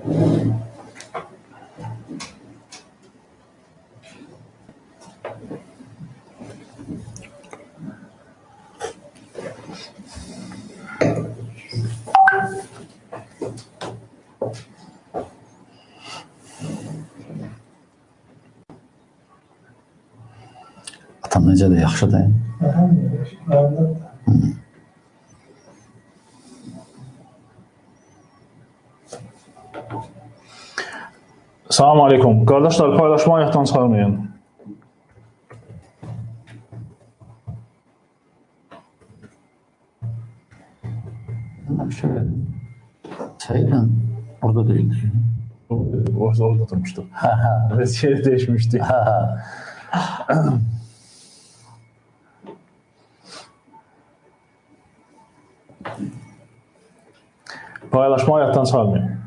Atam necədir, yaxşıdır? Salam aleykum. Qardaşlar, paylaşma ayaqdan çıxarmayın. Şöyle, çayla orada değildir. Orada durmuşdu. Biz yeri değişmişdik. Paylaşma ayaqdan çıxarmayın.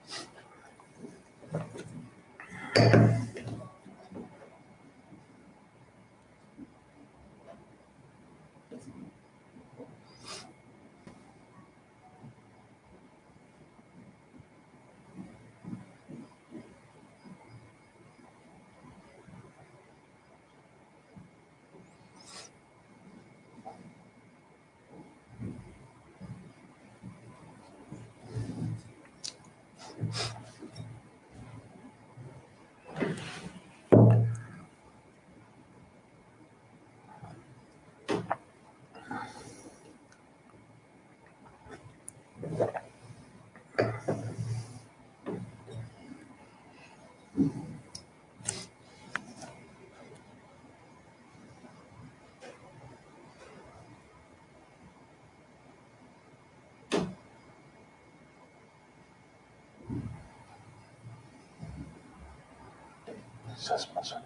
Ses mesele.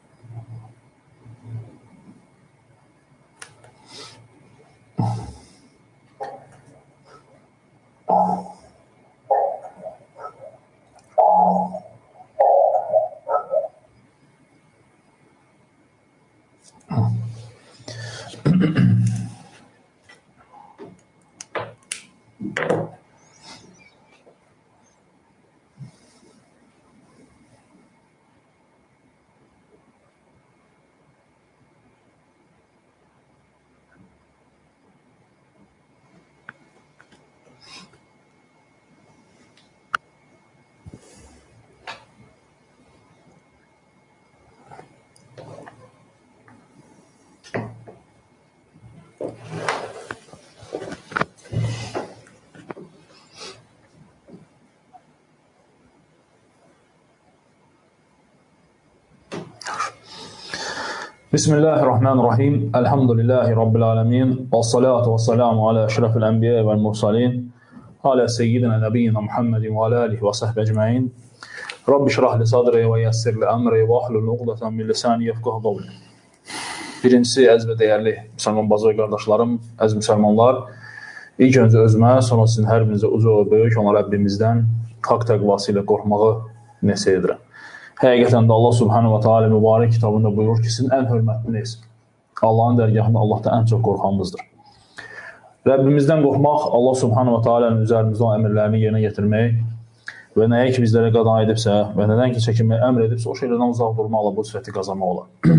Bismillahirrahmanirrahim. Elhamdülillahi Rabbil alemin. Və salatu və salamu alə əşrafil ənbiyə vəl mursalin. Alə seyyidina nəbiyyina Muhammedin və alə alihi və səhbə əcməin. Rabbi şirah li sadri və yəssir li əmri və ahlul uqdatan min lisani yefqahu qawli. Birincisi, əziz və dəyərli müsəlman bazı və qardaşlarım, əziz müsəlmanlar, ilk öncə özümə, sonra sizin hər birinizə uca və böyük olan Rəbbimizdən haqq təqvası ilə qorxmağı nəsihət edirəm. Həqiqətən də Allah subhanahu wa ta'ala mübarək kitabında buyurur ki, sizin ən hörmətliniz Allahın dərgahında Allahdan ən çox qorxanınızdır. Rəbbimizdən qorxmaq, Allah subhanahu wa ta'ala'nın üzərimizdə olan əmrlərini yerinə yetirmək və nəyə ki bizlərə qadağan edibsə və nədən ki çəkinməyə əmr edibsə, o şeylərdən uzaq durmaqla bu sifəti qazanmaq olar.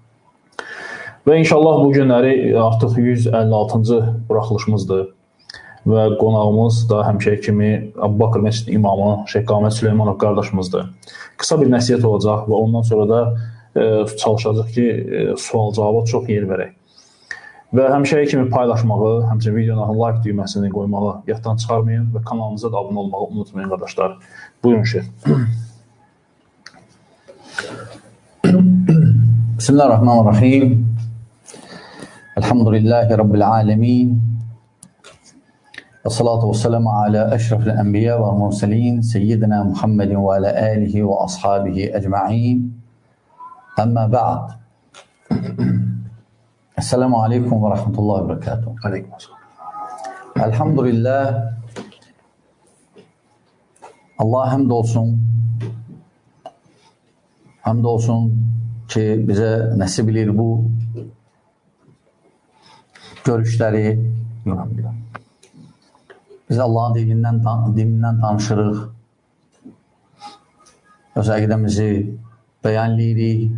Və inşallah bu günləri artıq 156-cı buraxılışımızdır və qonağımız da həmişə kimi Əbu Bakır Məscid imamı Şeyx Qamət Süleymanov qardaşımızdır. Qısa bir nəsihət olacaq və ondan sonra da çalışacaq ki, sual-cavaba çox yer verək. Və həmişə kimi paylaşmağı, həmçinin videonun like düyməsini qoymağı yaddan çıxarmayın və kanalımıza da abunə olmağı unutmayın qardaşlar. Buyurun Şeyx. Bismillahirrahmanirrahim. Elhamdülillahi Rabbil alemin. Və salatu və selamu alə əşrafil ənbiyə və mursalin seyyidina Muhammedin və alə alihi və ashabihi əcma'in. Əmmə ba'd. Esselamu aleykum və rəhmətullahi və bərəkatuhu. Aleyküm. Elhamdülillah. Allah həmd olsun. Həmd olsun ki, bizə nəsib edir bu görüşləri. Biz Allahın dinindən danışırıq. öz əqidəmizi bəyanləyirik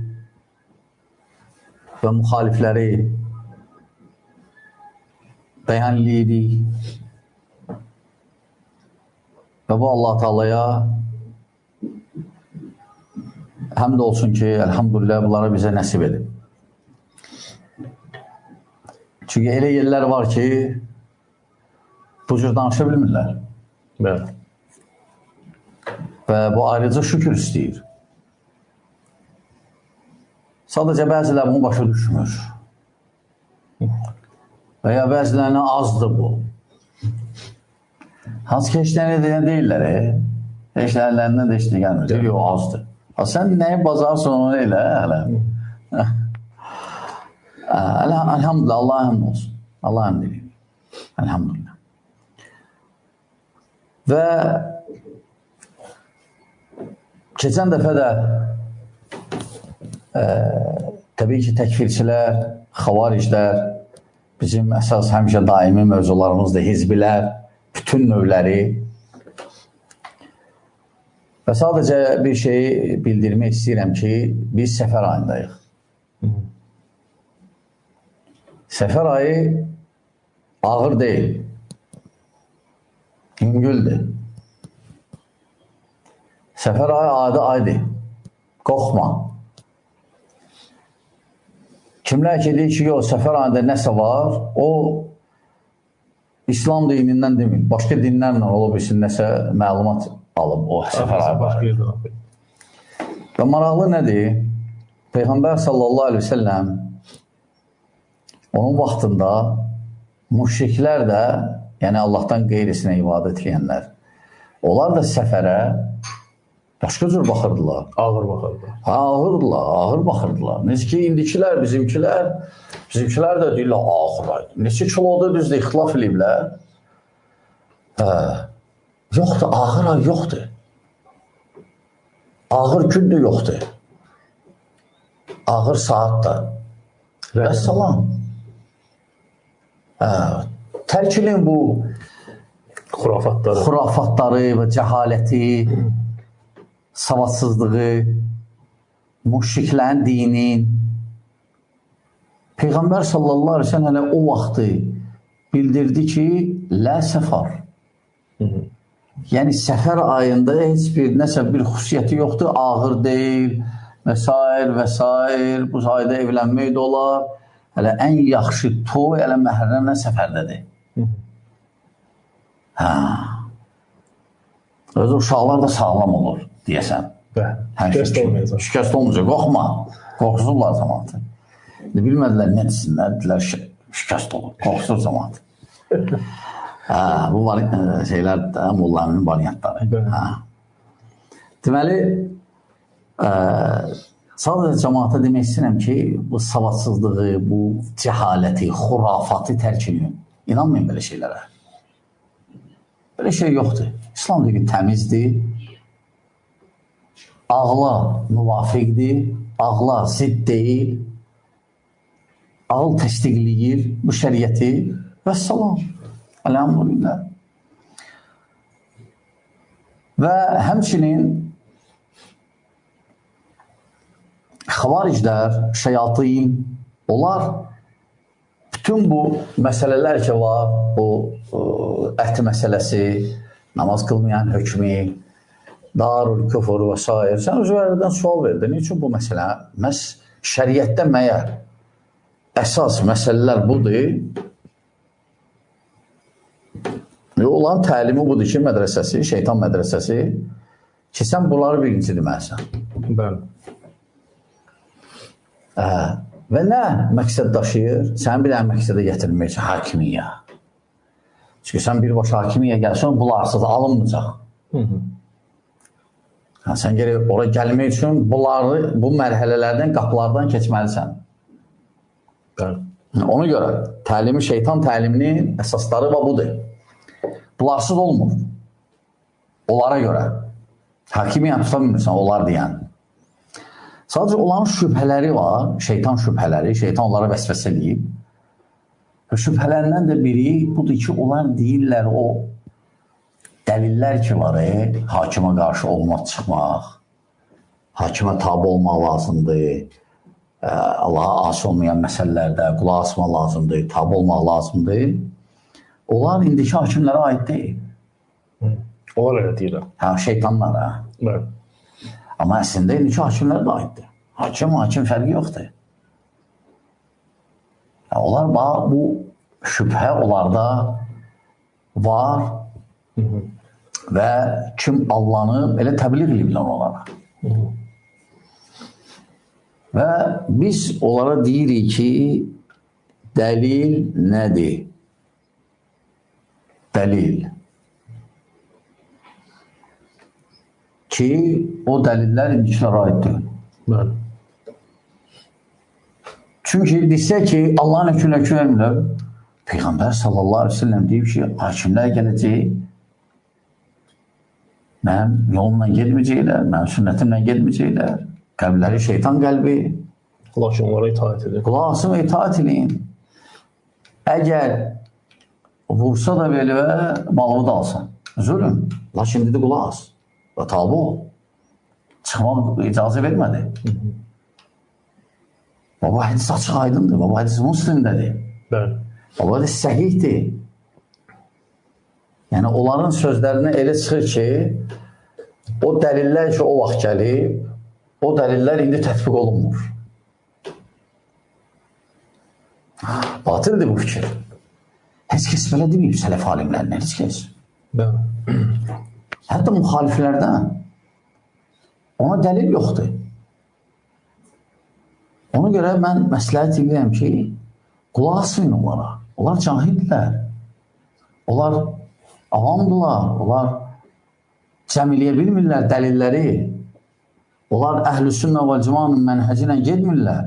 və müxalifləri bəyanləyirik və bu Allah Taalaya həmd olsun ki, elhamdülillah bunları bizə nəsib edib. Çünki elə yerlər var ki, bu cür danışa bilmirlər. Bəli. Və bu ayrıca şükür istəyir. Sadəcə bəzilə bunu başa düşmür. Və ya bəzilərinə azdır bu. Hansı ki, heç deyən deyirlər, heç əllərindən də heç nə gəlmir. Deyir, yox, azdır. Sən nəyi bacarsan onu elə, hələ. Elhamdülillah, Allah'a həmd olsun. Allah'a həmd edin. Elhamdülillah. Və keçən dəfə də təbii ki, təkfirçilər, xavariclər, bizim əsas həmişə daimi mövzularımızdır, hizbilər, bütün növləri və sadəcə bir şeyi bildirmək istəyirəm ki, biz səfər ayındayıq. Səfər ayı ağır deyil, yüngüldür. Səfər ayı adi aydır, qorxma. Kimlər ki, deyir ki, yox, səfər ayında nəsə var, o İslam dinindən demir, başqa dinlərlə olub üçün nəsə məlumat alıb o səfər ayı var. Və maraqlı nədir? Peyğəmbər sallallahu aleyhi ve selləm onun vaxtında müşriklər də, yəni Allahdan qeyrisinə ibadət edənlər, onlar da səfərə başqa cür baxırdılar. Ağır baxırdılar. Ağır baxırdılar. Necə ki, indikilər, bizimkilər də deyirlər, ağır aydı. Neçə kiloda düzdür, ixtilaf ediblər. Yoxdur, ağır ay yoxdur. Ağır gündür yoxdur. Ağır saat da. Vəssalam. Tərkilin bu xurafatları və cəhaləti, savadsızlığı, müşriklərin dinin. Peyğəmbər sallallahu aleyhi ve sellem hələ o vaxtı bildirdi ki, lə səfər. Yəni, səfər ayında heç bir, nəsə bir xüsusiyyəti yoxdur, ağır deyil, və s. Bu ayda evlənmək də olar. Hələ ən yaxşı toy, hələ məhrəmlə səfərdədir. Özü uşaqlar da sağlam olur, deyəsən. Şikəst olmayacaq, qorxma. Qorxsuzlar zamanı. Bilmədilər, nə desinlər, dedilər, şikəst olur, qorxsuz zamanı. Bu şeylər də Mollaəminin variantları. Deməli, sadəcə cəmaata demək istəyirəm ki, bu savadsızlığı, bu cəhaləti, xurafatı tərk edin. İnanmayın belə şeylərə. Belə şey yoxdur. İslam dini təmizdir, ağla müvafiqdir, ağla zidd deyil, ağıl təsdiqləyir bu şəriyyəti və salam. Elhamdülillah. Və həmçinin xavariclər, şeyatın, onlar bütün bu məsələlər ki var, bu əhd məsələsi, namaz qılmayan hökmü, darul küfür və s. Sən özlərdən sual verdin. Niçin bu məsələ? Şəriətdə məyər əsas məsələlər budur. Olan təlimi budur ki, mədrəsəsi, şeytan mədrəsəsi ki, sən bunları birinci deməlisən. Bəli. Və nə məqsəd daşıyır? Sənin bir dənə məqsədə gətirilmək üçün hakimiyyə. Çünki sən birbaşa hakimiyyə gəlsən, bularsız alınmayacaq. Sən gerək ora gəlmək üçün bu mərhələlərdən, qapılardan keçməlisən. Ona görə təlimi, şeytan təliminin əsasları və budur. Bularsız olmur. Onlara görə. Hakimiyyə tuta bilmirsən, onlar deyən. Sadəcə onların şübhələri var, şeytan şübhələri, şeytan onlara vəsvəsə eləyib. Və şübhələrindən də biri budur ki, onlar deyirlər o dəlillər ki var, hakimə qarşı olmaq, çıxmaq. hakimə tabi olmaq lazımdır, Allaha asi olmayan məsələlərdə qulaq asmaq lazımdır, tabi olmaq lazımdır. Onlar indiki hakimlərə aid deyil. Onlar elə deyirlər. Şeytanlara. Bəli. Amma əslində indiki hakimlərə də aiddir. Hakim fərqi yoxdur. Onlar bu şübhə onlarda var və kim Allah'ını elə təbliğ ediblər onlara. Və biz onlara deyirik ki, dəlil nədir? Dəlil. Ki, o dəlillər indiklərə aiddir. Bəli. Çünki desə ki, Allah'ın hökmünə vermirlər, Peyğəmbər sallallahu aleyhi ve sellem deyib ki, hakimlər gələcək, mənim yolumla gelməyəcəklər, mənim sünnətimlə gelməyəcəklər, qəlbləri şeytan qəlbi. Lakin onlara itaat edin. Qulaq asın və itaat edin. Əgər vursa da belə malını da alsın. Zülüm. Lakin dedi qulaq as. Və tabi ol. Çıxmaq icazə vermədi. Baba hədis açıq aydındır. Baba hədis Müslimdədir. Bəli. Baba hədis səhihdir. Yəni onların sözlərinə elə çıxır ki, o dəlillər ki o vaxt gəlib, o dəlillər indi tətbiq olunmur. Batıldır bu fikir. Heç kəs belə deməyib sələf alimlərlə, heç kəs. Bəli. Hətta müxaliflərdən ona dəlil yoxdur. Ona görə mən məsləhət edirəm ki, qulaq asmayın onlara. Onlar cahildirlər. Onlar avamdırlar. Onlar cəm eləyə bilmirlər dəlilləri. Onlar əhl-i sünnə və cəmanın mənhəci ilə getmirlər.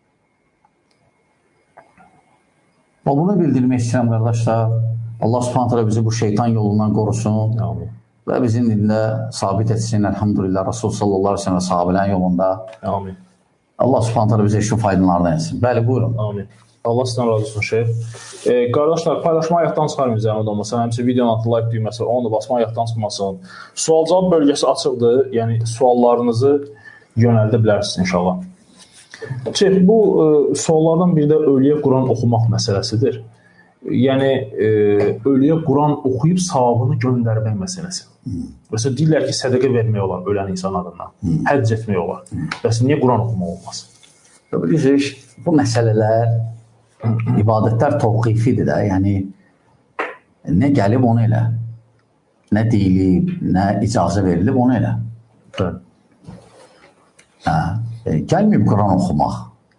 Və bunu bildirmək istəyirəm, qardaşlar. Allah subhanahu teala bizi bu şeytan yolundan qorusun. Amin. Və bizim dində sabit etsin, əlhamdülillah, Rasul sallallahu aleyhi ve sellem və sahabələrin yolunda. Amin. Allah subhanahu teala bizə işin faydalarını etsin. Bəli, buyurun. Amin. Allah sizdən razı olsun, şeyh. Qardaşlar, paylaşma ayaqdan çıxarmayın zəhmət olmasın. Həmçə videonun altı like düyməsi, onu da basma ayaqdan çıxmasın. Sual-cavab bölgəsi açıqdır. Yəni, suallarınızı yönəldə bilərsiniz inşallah. Şeyh, bu suallardan biri də ölüyə Quran oxumaq məsələsidir. Yəni, ölüyə Quran oxuyub savabını göndərmək məsələsi. Məsələn, deyirlər ki, sədəqə vermək olar ölən insan adından, həcc etmək olar. Bəs niyə Quran oxumaq olmaz? Bilirsiniz, bu məsələlər, ibadətlər təvqifidir də, yəni nə gəlib onu elə, nə deyilib, nə icazə verilib onu elə. Gəlməyib Quran oxumaq.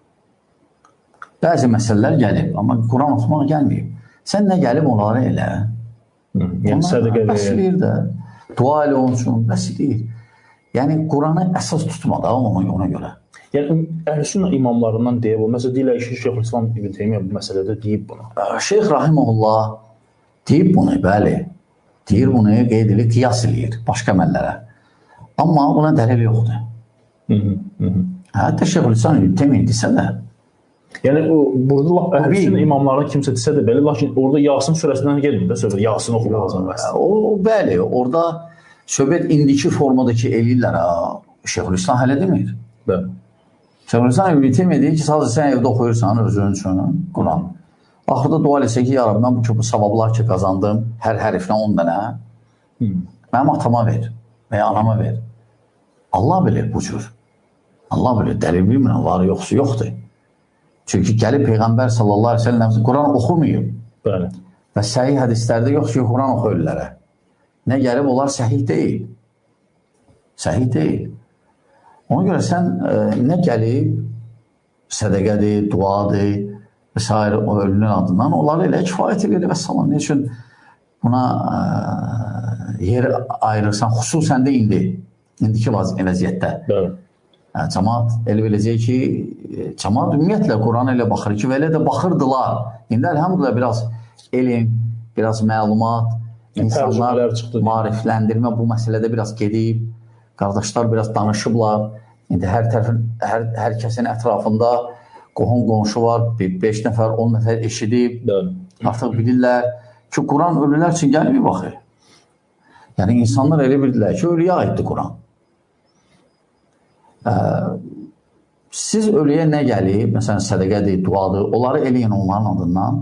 Bəzi məsələlər gəlib, amma Quran oxumaq gəlməyib. Sən nə gəlib onları elə. Yəni sədəqə verir də, dua elə onun üçün, bəs deyir. Yəni Quranı əsas tutma da ona görə. Yəni, əhl-i-sünnə imamlarından deyib, məsələn, deyirlər ki, Şeyxülislam İbn Teymiyyə bu məsələdə deyib bunu. Şeyx Rahiməhullah deyib bunu, bəli. Deyir bunu, qeyd edir, qiyas edir başqa əməllərə. Amma buna dəlil yoxdur. Hətta Şeyxülislam İbn Teymiyyə desə də. Yəni, burada əhl-i-sünnə imamlarına kimsə desə də belə, lakin orada Yasin surəsindən gelmir də söhbət, Yasin oxumaq lazım. Bəli, orada söhbət indiki formadakı eləyirlər, Şeyxülislam hələ demir. Bəli. Şeyxülislam İbn Teymiyyə deyir ki, sadəcə sən evdə oxuyursan özün üçün Quran. Axırda dua eləsə ki, ya Rabbi, mən bu savablar ki qazandım, hər hərfinə 10 dənə, mənim atama ver və ya anama ver. Allah bilir bu cür. Allah bilir, dəlil bilmirəm, var yoxsa yoxdur. Çünki gəlib Peyğəmbər sallallahu aleyhi ve sellem Quran oxumayıb. Bəli. Və səhih hədislərdə yox ki, Quran oxuyurlar. Nə gəlib, onlar səhih deyil. Səhih deyil. Ona görə sən nə gəlib, sədəqədir, duadır və s. o ölünün adından, onları elə kifayət edir və salam. Ne üçün buna yer ayırırsan, xüsusən də indiki vəziyyətdə. Cəmaat elə biləcək ki, cəmaat ümumiyyətlə Quran elə baxır ki, və elə də baxırdılar. İndi əlhamdülillah biraz elm, biraz məlumat, insanlar marifləndirmə bu məsələdə biraz gedib. Qardaşlar biraz danışıblar. İndi hər kəsin ətrafında qohum-qonşu var. 5 nəfər, 10 nəfər eşidib. Artıq bilirlər ki, Quran ölülər üçün gəlməyib baxır. Yəni, insanlar elə bilirlər ki, ölüyə aiddir Quran. Siz ölüyə nə gəlir? Məsələn, sədəqədir, duadır. Onları eləyin onların adından.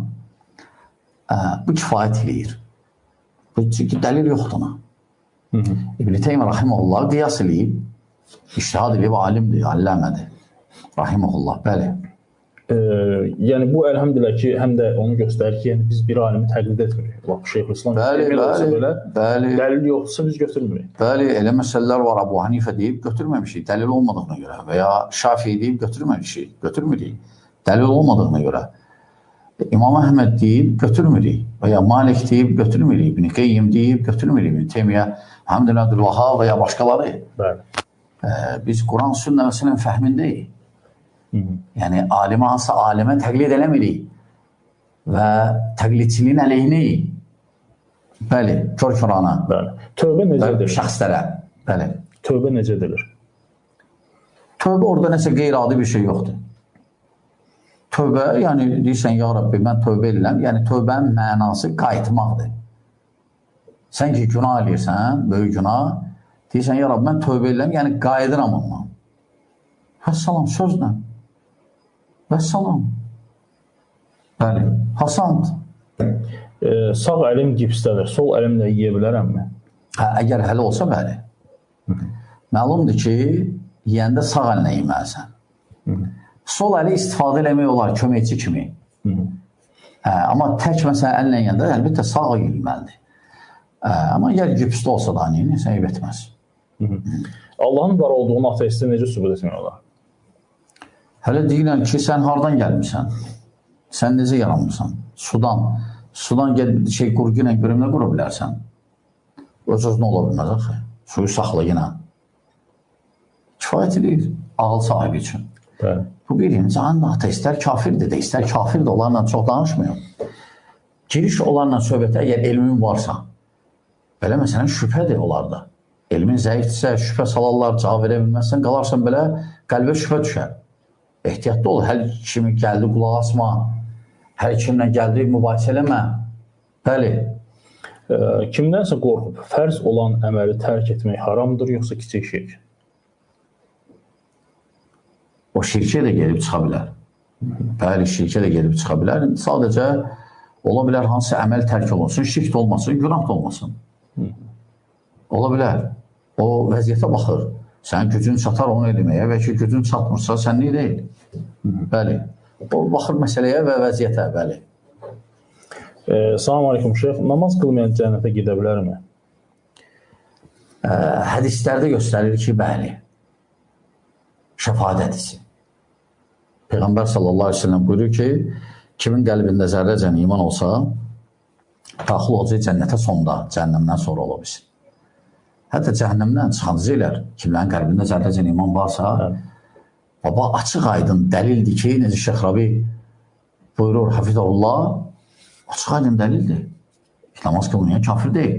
Bu kifayət eləyir. Çünki dəlil yoxdur ona. İbn-i Teymiyyə rahimehullah qiyas eləyib. İştihad eləyib, alimdir, alləmədir. Rahimehullah, bəli. Yəni bu əlhəmdülillah ki, həm də onu göstərir ki, yəni biz bir alimi təqlid etmirik. Bax, Şeyxülislam dəlil yoxdursa biz götürmürük. Bəli, elə məsələlər var. Əbu Hanifə deyib götürməmişik, dəlil olmadığına görə. Və ya Şafii deyib götürməmişik, götürmürük, dəlil olmadığına görə. İmam Əhməd deyib götürmürük. Və ya Malik deyib götürmürük. İbn-i Qeyyim deyib götürmürük. İbn-i Teymiyyə, Həmdül Abdülvahhab və ya başqaları. Biz Quran sünnəsinin fəhmindəyik. Yəni, alimə hansı alimə təqlid eləmirik və təqlidçiliyin əleyhinəyik. Bəli, kör-körana. Tövbə necə edilir? Şəxslərə. Bəli. Tövbə necə edilir? Tövbə orada nəsə qeyri-adi bir şey yoxdur. Tövbə, yəni deyirsən, ya Rabbi, mən tövbə edirəm. Yəni, tövbənin mənası qayıtmaqdır. Sən ki, günah eləyirsən, böyük günah, deyirsən, ya Rabbi, mən tövbə edirəm, yəni qayıdıram ondan. Vəssalam, sözlə. Vəssalam. Bəli, hasand. Sağ əlim gipsdədir, sol əlimlə yeyə bilərəmmi? Əgər hələ olsa, bəli. Məlumdur ki, yiyəndə sağ əlinə yeməlisən. Sol əli istifadə eləmək olar, köməkçi kimi. Amma tək məsələn əlinə yiyəndə, əlbəttə sağ yeyilməlidir. Amma əgər gipsdə olsa da, nəsə eyb etməz. Allahın var olduğunu ateistə necə sübut etmək olar? Hələ deyilən ki, sən hardan gəlmişsən? Sən necə yaranmışsan? Sudan. Sudan qurgu ilə görüm nə qura bilərsən? Öz-özünə ola bilməz axı. Suyu saxla yenə. Kifayət edir ağıl sahibi üçün. Bu birinci, ateistlər kafirdir də, istər kafirdir, onlarla çox danışmıyor. Giriş onlarla söhbətə, əgər elmin varsa, belə məsələn şübhədir onlarda. Elmin zəifdirsə, şübhə salarlar, cavab verə bilməzsən, qalarsan belə qəlbə şübhə düşər. Ehtiyatlı ol, hər kimi gəldi, qulaq asma, hər kimlə gəldi, mübahisə eləmə. Bəli. Kimdənsə qorxub, fərz olan əməli tərk etmək haramdır, yoxsa kiçik şirk? O şirkə də gelib çıxa bilər. Bəli, şirkə də gelib çıxa bilər. Sadəcə, ola bilər hansı əməl tərk olunsun, şirk də olmasın, günah da olmasın. Ola bilər. O vəziyyətə baxır. Sənin gücün çatar onu eləməyə və ki, gücün çatmırsa, sənlik deyil. Bəli. O baxır məsələyə və vəziyyətə, bəli. Salam aleykum şeyx. Namaz qılmayan cənnətə gedə bilərmi? Hədislərdə göstərir ki, bəli. Şəfaət hədisi. Peyğəmbər sallallahu aleyhi ve sellem buyurur ki, kimin qəlbində zərrəcən iman olsa, daxil olacaq cənnətə sonda, cəhənnəmdən sonra ola bilsin. Hətta cəhənnəmdən çıxacaqlar, kimlərin qəlbində zərrəcən iman varsa, baba açıq aydın dəlildir ki, necə Şeyx Rabi buyurur, Hafizullah, açıq aydın dəlildir. Namaz qılmayan kafir deyil.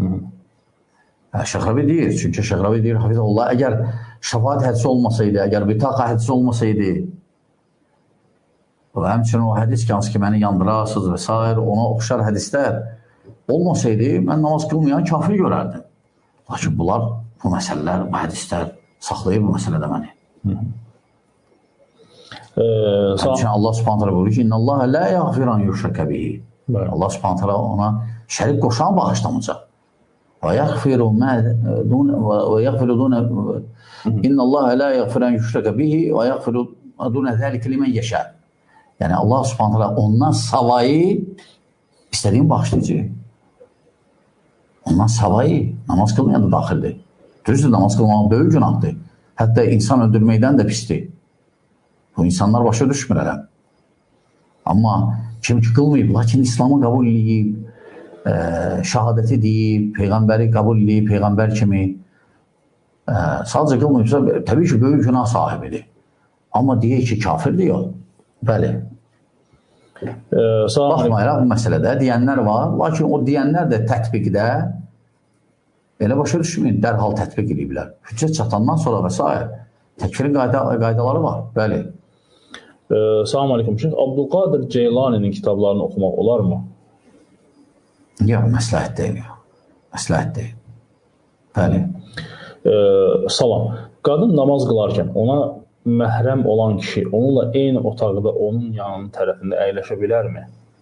Şeyx Rabi deyir, çünki Şeyx Rabi deyir, Hafizullah, əgər şəfaət hədisi olmasaydı, əgər bitaqa hədisi olmasaydı, və həmçinin o hədis ki, hansı ki, məni yandırasız və s. ona oxşar hədislər olmasaydı, mən namaz qılmayan kafir görərdim. Lakin bunlar, bu məsələlər, bu hədislər saxlayır bu məsələdə məni. Həmçinin Allah subhanət hələ buyurur ki, İnna Allah lə yəğfiran yuşrəkə bihi. Allah subhanət hələ ona şərik qoşan bağışlamayacaq. Və yəğfiru dunə İnna Allah lə yəğfiran yuşrəkə bihi və yəğfiru dunə zəlikə limən yeşər. Yəni Allah subhanət hələ ondan savayı istədiyin bağışlayacaq. Ondan savayı namaz qılmayan da daxildir. Düzdür, namaz qılmaq böyük günahdır. Hətta insan öldürməkdən də pisdir. Bu insanlar başa düşmür hələ. Amma kim ki qılmayıb, lakin İslamı qəbul edib, şəhadəti deyib, Peyğəmbəri qəbul edib, Peyğəmbər kimi sadəcə qılmayıbsa, təbii ki, böyük günah sahibidir. Amma deyək ki, kafirdir yox. Bəli. Baxmayaraq bu məsələdə deyənlər var, lakin o deyənlər də tətbiqdə elə başa düşməyin, dərhal tətbiq ediblər. Hüccət çatandan sonra və s. Təkfirin qaydaları var, bəli. Salam aleykum şeyx. Abdülqadir Ceylaninin kitablarını oxumaq olar mı? Yox, məsləhət deyil. Məsləhət deyil. Bəli. Salam. Qadın namaz qılarkən ona məhrəm olan kişi onunla eyni otaqda onun yanının tərəfində əyləşə bilərmi?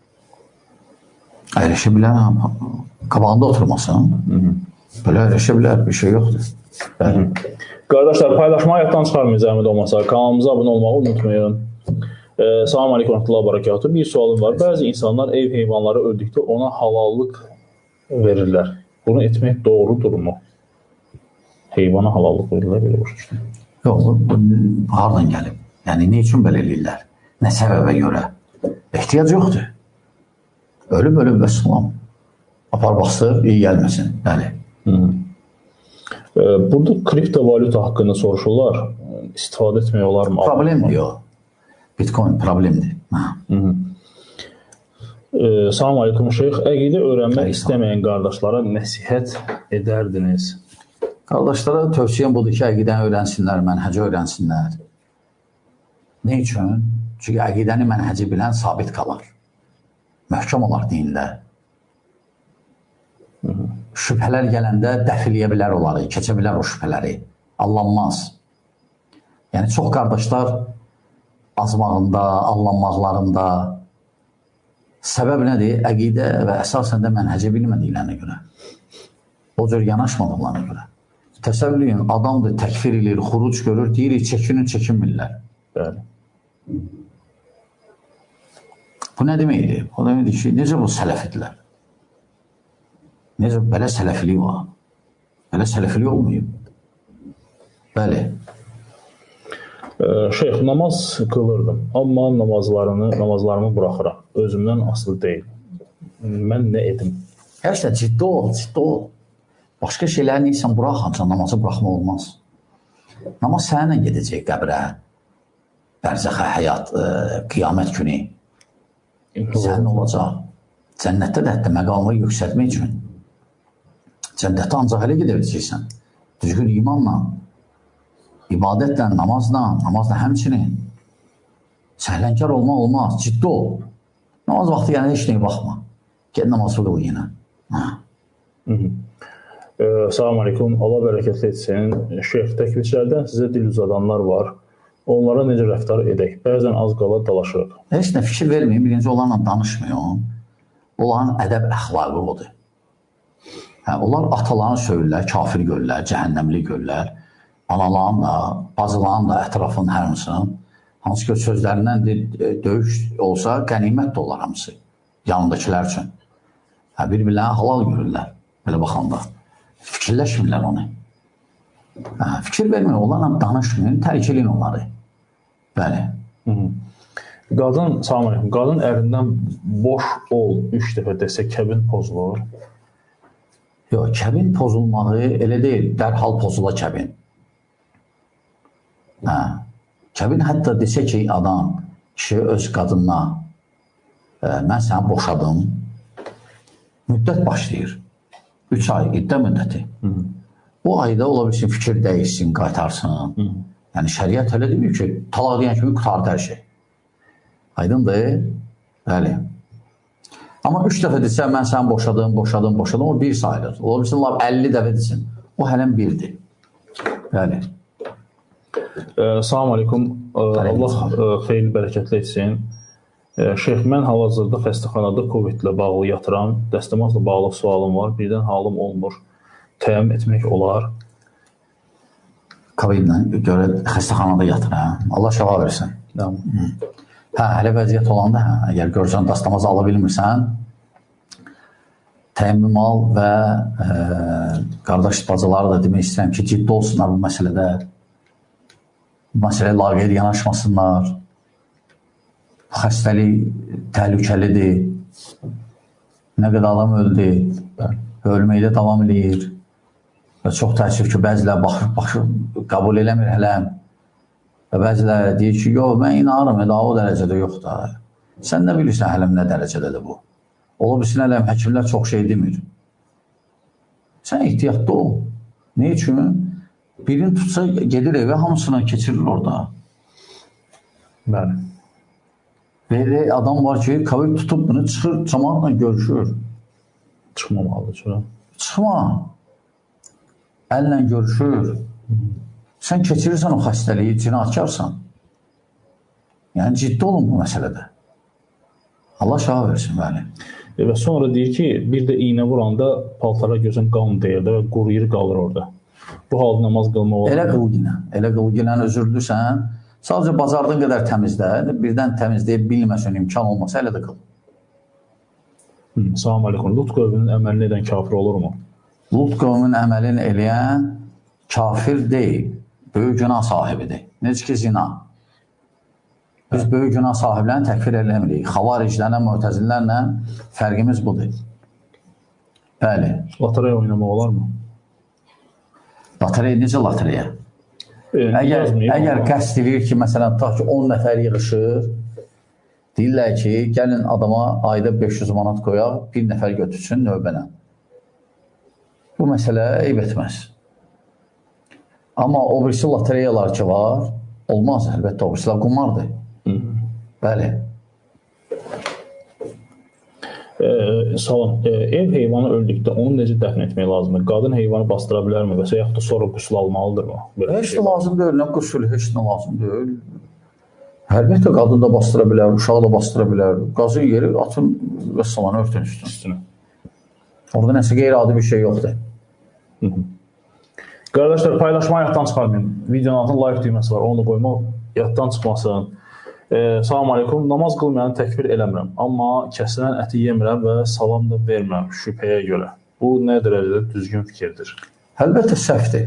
Əyləşə bilər, qabağında oturmasın. Belə əyləşə bilər, bir şey yoxdur. Qardaşlar, paylaşmayı yaddan çıxarmayın zəhmət olmasa. Kanalımıza abunə olmağı unutmayın. Salam aleykum və rəhmətullah barakatuh. Bir sualım var. Bəzi insanlar ev heyvanları öldükdə ona halallıq verirlər. Bunu etmək doğrudurmu? Heyvana halallıq verirlər, belə başa düşdüm. Yox, bu hardan gəlib? Yəni, ne üçün belə eləyirlər? Nə səbəbə görə? Ehtiyac yoxdur. Ölüb və salam. Apar bastır, iyi gəlməsin. Bəli. Burada kriptovalyuta haqqında soruşurlar. İstifadə etmək olar mı? Problemdir o. Bitcoin problemdir. Salam aleykum şeyx. Əqidə öyrənmək istəməyən qardaşlara nəsihət edərdiniz. Qardaşlara tövsiyəm budur ki, əqidəni öyrənsinlər, mənhəci öyrənsinlər. Ne üçün? Çünki əqidəni mənhəci bilən sabit qalar. Möhkəm olar dinlə. Şübhələr gələndə dəfiliyə bilər onları, keçə bilər o şübhələri. Allanmaz. Yəni, çox qardaşlar azmağında, allanmaqlarında səbəb nədir? Əqidə və əsasən də mənhəci bilmədiklərinə görə. O cür yanaşmadıqlarına görə. Təsəvvürləyin, adamdır, təkfir edir, xuruc görür, deyir, çəkinmirlər. Bəli. Bu nə deməkdir? O deməkdir ki, necə bu sələfidirlər? Necə belə sələfilik var? Belə sələfilik olmayıb. Bəli. Şeyx, namaz qılırdım, amma namazlarımı buraxıram. Özümdən asılı deyil. Mən nə edim? Həmişə ciddi ol. Başqa şeyləri neysən burax, ancaq namazı buraxma olmaz. Namaz səninlə gedəcək qəbrə, bərzəxə həyat, qiyamət günü. Sənin olacaq. Cənnətdə də hətta məqamı yüksəltmək üçün. Cənnətdə ancaq elə gedə biləcəksən. Düzgün imanla, ibadətlə, namazla həmçinin. Səhlənkar olmaq olmaz, ciddi ol. Namaz vaxtı yəni heç nəyə baxma. Ged namazı qıl yenə. Salam aleykum, Allah bərəkətli etsin. Şeyx, təkvirçilərdən sizə dil uzadanlar var. Onlara necə rəftar edək? Bəzən az qala dalaşırıq. Heç nə fikir verməyin, birinci onlarla danışmayın. Onların ədəb əxlaqı odur. Onlar atalarını söyürlər, kafir görürlər, cəhənnəmli görürlər. Analarını da, bacılarını da, ətrafının hər hamısını. Hansı ki, sözlərindən döyüş olsa, qənimət də olar hamısı. Yanındakilər üçün. Bir-birlərini halal görürlər, belə baxanda. Fikirləşmirlər onu. Fikir verməyin, onlarla danışmayın, tərk edin onları. Bəli. Qadın, salam aleykum, qadın ərindən boş ol 3 dəfə desə, kəbin pozulur. Yox, kəbin pozulmağı elə deyil, dərhal pozula kəbin. Kəbin hətta desə ki, adam, kişi öz qadınına, mən səni boşadım, müddət başlayır. 3 ay, iddə müddəti. Bu ayda ola bilsin, fikir dəyişsin, qaytarsın. Yəni, şəriət elə demir ki, talaq deyən kimi qutardı hər şey. Aydındır? Bəli. Amma 3 dəfə desə, mən səni boşadım, o 1 sayılır. Ola bilsin, 50 dəfə desin. O hələm 1-dir. Bəli. Salam aleykum. Allah xeyli bərəkətli etsin. Şeyx, mən hal-hazırda xəstəxanada COVID ilə bağlı yatıram. Dəstəmazla bağlı sualım var. Birdən halım olmur. Təyin etmək olar. COVID ilə görə xəstəxanada yatır. Allah şəfa versin. Hələ vəziyyət olanda, əgər görürsən, dəstəmazı ala bilmirsən, təyimmüm al və qardaş bacıları da demək istəyirəm ki, ciddi olsunlar bu məsələdə. Bu məsələyə laqeyd yanaşmasınlar. Bu xəstəlik təhlükəlidir. Nə qədər adam öldü, ölməkdə davam edir. Və çox təəssüf ki, bəzilər baxır, qəbul eləmir hələm. Və bəzilər deyir ki, yox, mən inanırım, daha o dərəcədə yox da. Sən nə bilirsən hələm nə dərəcədədir bu? Ola bilsin hələm, həkimlər çox şey demir. Sən ehtiyatlı ol. Ne üçün? Birini tutsa gedir evə, hamısına keçirir orada. Bəli. Belə adam var ki, COVID tutub bunu çıxır, cəmaatla görüşür. Çıxmamalıdır. Çıxma. əllə görüşür. Sən keçirirsən o xəstəliyi, cinayətkarsan. Yəni, ciddi olun bu məsələdə. Allah şaha versin, bəli. Və sonra deyir ki, bir də iynə vuranda paltara gözün qan deyir və quruyur qalır orada. Bu halda namaz qılmaq olur. Elə qıl ginə özürlüsən, sadəcə bacardığın qədər təmizlə, birdən təmizləyə bilməsən, imkan olmasa, elə də qıl. Salam aleykum. Lut qövmünün əməlini edən kafir olurmu? Lut qövmünün əməlini eləyən kafir deyil, böyük günah sahibidir. Necə ki, zina. Biz böyük günah sahiblərini təkfir eləmirik. Xavariclərlə, mütəzillərlə fərqimiz budur. Bəli. Lotereya oynamaq olarmı? Lotereya, necə lotereya? Əgər qəsd edir ki, məsələn, ta ki 10 nəfər yığışır, deyirlər ki, gəlin adama ayda 500 manat qoyaq, bir nəfər götürsün növbənə. Bu məsələ eyb etməz. Amma o birisi lotereyalar ki var, olmaz, əlbəttə, o birisilər qumardır. Bəli. Salam. Ev heyvanı öldükdə onu necə dəfn etmək lazımdır? Qadın heyvanı bastıra bilərmi və yaxud da sonra qüsul almalıdırmı? Heç nə lazım deyil, nə qüsul, heç nə lazım deyil. Əlbəttə, qadın da bastıra bilər, uşağı da bastıra bilər. Qazın yeri atın və salanı örtün üstünə. Orada nəsə qeyri-adi bir şey yoxdur. Qardaşlar, paylaşmayı yaddan çıxarmayın. Videonun altında like düyməsi var, onu qoymaq yaddan çıxmasın. Salam aleykum. Namaz qılmayanı təkfir eləmirəm. Amma kəsilən əti yemirəm və salam da vermirəm şübhəyə görə. Bu nə dərəcədə düzgün fikirdir? Əlbəttə səhvdir.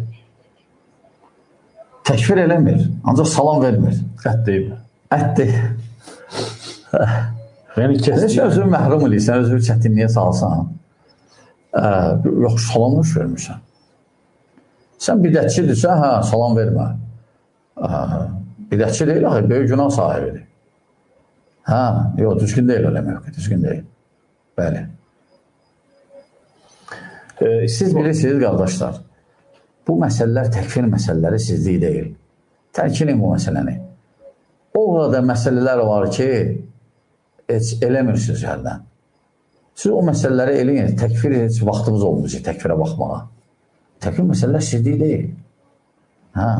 Təkfir eləmir, ancaq salam vermir. Ət deyil. Ətdir. Yəni kəsilən özünü məhrum edirsən, özünü çətinliyə salsan. Yox, salam hoş vermirsən. Sən bidətçidirsən, hə, salam vermə. Bidətçi deyil, axı, böyük günah sahibidir. Hə, yox, düzgün deyil, eləmək, düzgün deyil. Bəli. Siz bilirsiniz, qardaşlar, bu məsələlər, təkfir məsələləri sizlik deyil. Tərkinin bu məsələni. Orada məsələlər var ki, heç eləmirsiniz həldən. Siz o məsələləri eləyin, təkfir heç vaxtımız olmayacaq, təkfirə baxmağa. Təkfir məsələlər sizlik deyil. Hə.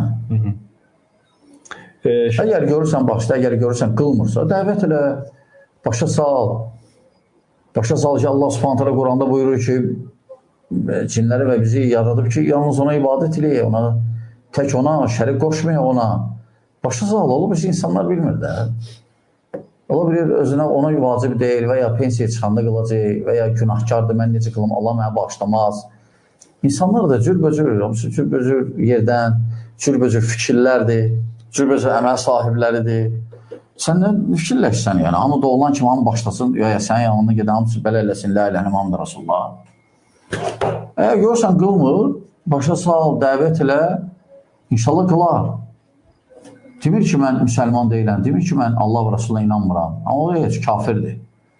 Əgər görürsən başda, əgər görürsən qılmırsa, dəvət elə, başa sal. Başa sal ki, Allah Subhanahu taala Quranda buyurur ki, cinləri və bizi yaradıb ki, yalnız ona ibadət eləyək, ona, tək ona, şərik qoşmayaq ona. Başa sal, olur biz insanlar bilmir də. Ola bilir, özünə ona vacib deyil və ya pensiya çıxanda qılacaq və ya günahkardır, mən necə qılım, Allah mənə bağışlamaz. İnsanlar da cürbəcür yerdən, cürbəcür fikirlərdir. Cürbəcə əməl sahibləridir. Səndən fikirləşsən, yəni, hamı da olan kimi hamı başlasın, ya sənin yanına gedən hamısı belə eləsin, lə ilə Muhammed Rasulullah. Əgər görürsən qılmır, başa sal, dəvət elə, inşallah qılar. Demir ki, mən müsəlman deyiləm, demir ki, mən Allah və Rasuluna inanmıram. Amma o heç kafirdir.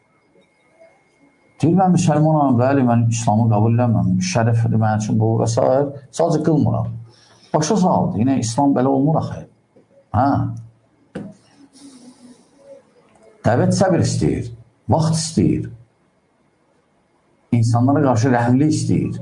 Deyir, mən müsəlmanam, bəli, mən İslamı qəbul eləmirəm, şərəfdir mənim üçün bu və s. Sadəcə qılmıram. Başa saldı, yine İslam belə olmur axı. Hə. Dəvət səbir istəyir, vaxt istəyir. İnsanlara qarşı rəhmli istəyir.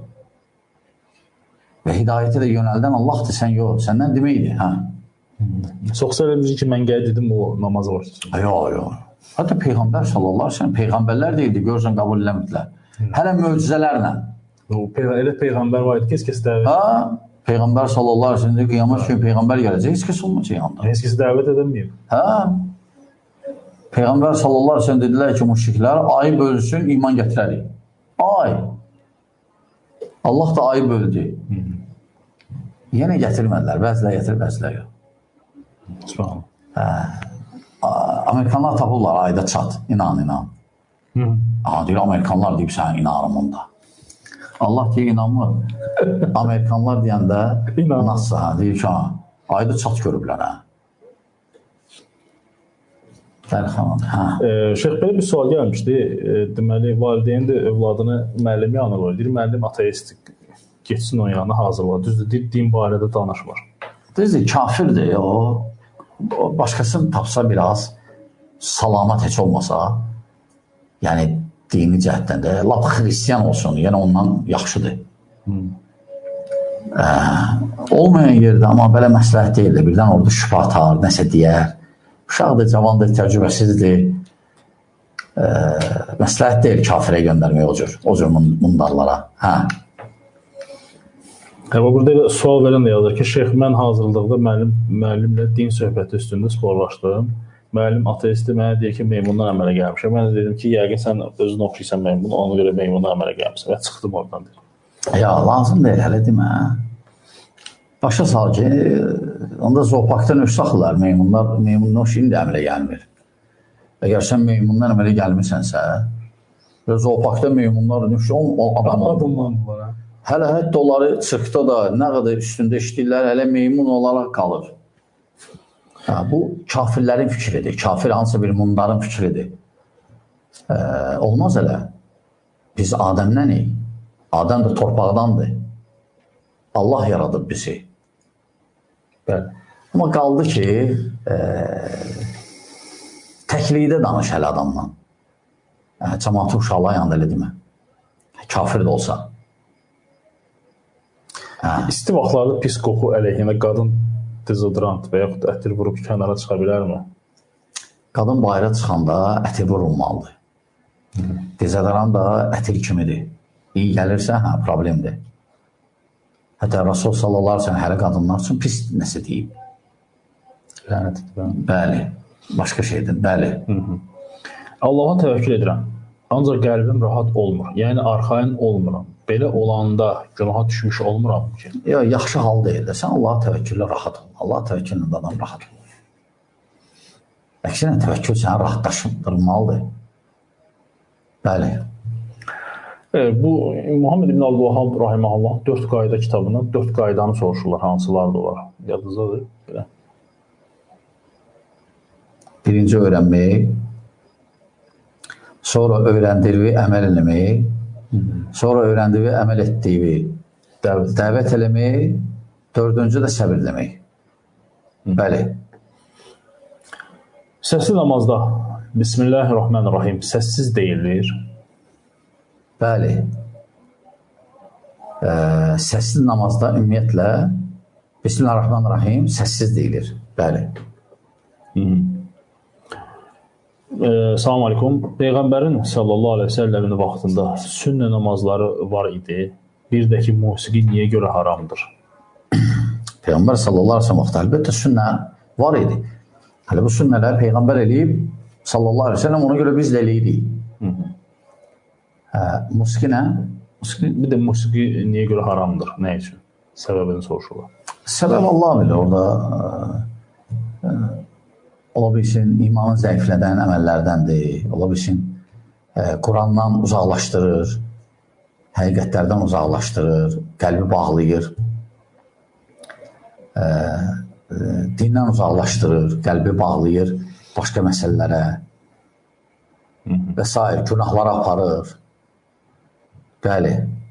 Və hidayəti də yönəldən Allahdır, sən yox, səndən deməkdir. Hə. Çox söyləmişdir ki, mən gəl dedim o namazı var. Yox. Hətta Peyğəmbər sallallahu aleyhi ve sellem, Peyğəmbərlər deyildi, görürsən qəbul eləmirdilər. Hələ möcüzələrlə. Elə Peyğəmbər var idi, kes dəvət. Hə. Peyğəmbər sallallahu aleyhi ve sellem qiyamət üçün Peyğəmbər gələcək, heç kəs olmayacaq yanında. Heç kəs dəvət edəməyib. Hə. Peyğəmbər sallallahu aleyhi ve sellem dedilər ki, müşriklər ayı bölsün, iman gətirərik. Ay. Allah da ayı böldü. Yenə gətirmədilər, bəzilər gətirir, bəzilər yox. Subhanallah. Hə. Amerikanlar tapırlar ayda çat, inan. Deyir, Amerikanlar deyib sən inanırım onda. Allah deyir, inanmır. Amerikanlar deyəndə nasıl, deyir ki, ayda çat görüblər, hə. Şeyx, belə bir sual gəlmişdi. Deməli, valideyn də övladını müəllimi yanına qoyur. Deyir, müəllim ateistik, geçsin o yanına hazırlar. Düzdür, deyir, din barədə danışmır. Düzdür, kafirdir o. Başqasını tapsa biraz, salamat heç olmasa, yəni dini cəhətdən də, lap xristiyan olsun, yəni ondan yaxşıdır. Olmayan yerdə, amma belə məsləhət deyil də, birdən orada şübhə atar, nəsə deyər. Uşaqdır, cavandır, təcrübəsizdir. Məsləhət deyil kafirə göndərmək o cür mundarlara. Burada sual verən də yazır ki, şeyx, mən hazırlıqda müəllimlə din söhbəti üstündə sporlaşdım. Müəllim ateistdir, mənə deyir ki, meymundan əmələ gəlmişəm. Mən də dedim ki, yəqin sən özün oxuysan meymun, ona görə meymundan əmələ gəlmişsən və çıxdım oradan. Ya, lazım deyil, hələ demə. Başa sal ki, onda zooparkdan öş saxılar, meymundan o şeyin də əmələ gəlmir. Əgər sən meymundan əmələ gəlmirsənsə, və zooparkda meymunlar öş, o adam hələ hətta onları çırqda da, nə qədər üstündə işləyirlər, hələ meymun olaraq qalır. Bu kafirlərin fikridir. Kafir hansısa bir mundarın fikridir. Olmaz elə. Biz Adəmdənik. Adəm də torpaqdandır. Allah yaradıb bizi. Amma qaldı ki, təklikdə danış hələ adamla. Cəmaatı uşaqlar yanında elə demə. Kafir də olsa. İsti vaxtlarda pis qoxu əleyhinə qadın dezodorant və yaxud ətir vurub kənara çıxa bilərmi? Qadın bayıra çıxanda ətir vurulmalıdır. Dezodorant da ətir kimidir. İyi gəlirsə, problemdir. Hətta Rasul sallallahu əleyhi və səlləm hələ qadınlar üçün pis nəsə deyib. Lənət edir. Bəli, başqa şeydir, bəli. Allaha təvəkkül edirəm, ancaq qəlbim rahat olmur, yəni arxayın olmuram. Belə olanda günaha düşmüş olmuram ki? Yaxşı hal deyil də, sən Allaha təvəkküllə rahat ol. Allaha təvəkküllə adam rahat olur. Əksinə təvəkkül səni rahatlaşdırmalıdır. Bəli. Bu, Muhammed ibn Abdülvahhab rahiməhullah 4 qayda kitabından 4 qaydanı soruşurlar, hansılar da olar. Yadınızdadır? Belə. Birinci öyrənmək, sonra öyrəndirdiyi əməl eləmək, sonra öyrəndiyi əməl etdiyi dəvət eləmək, dördüncü də səbir eləmək. Bəli. Səsli namazda Bismillahirrahmanirrahim səssiz deyilir. Bəli. Səssiz namazda ümumiyyətlə Bismillahirrahmanirrahim səssiz deyilir. Bəli. Salam aleykum. Peyğəmbərin sallallahu aleyhi və səlləmin vaxtında sünnə namazları var idi. Bir də ki, musiqi niyə görə haramdır? Peyğəmbər sallallahu aleyhi və səlləm vaxtında əlbəttə sünnə var idi. Hələ bu sünnələr Peyğəmbər eləyib sallallahu aleyhi və səlləm, ona görə biz də eləyirik. Musiqi nə? Bir də musiqi niyə görə haramdır? Nə üçün? Səbəbini soruşurlar. Səbəb Allah bilir. Orada ola bilsin, imanı zəiflədən əməllərdəndir. Ola bilsin, Qurandan uzaqlaşdırır, həqiqətlərdən uzaqlaşdırır, qəlbi bağlayır, dindən uzaqlaşdırır, qəlbi bağlayır başqa məsələlərə və s. Günahlara aparır. Bəli.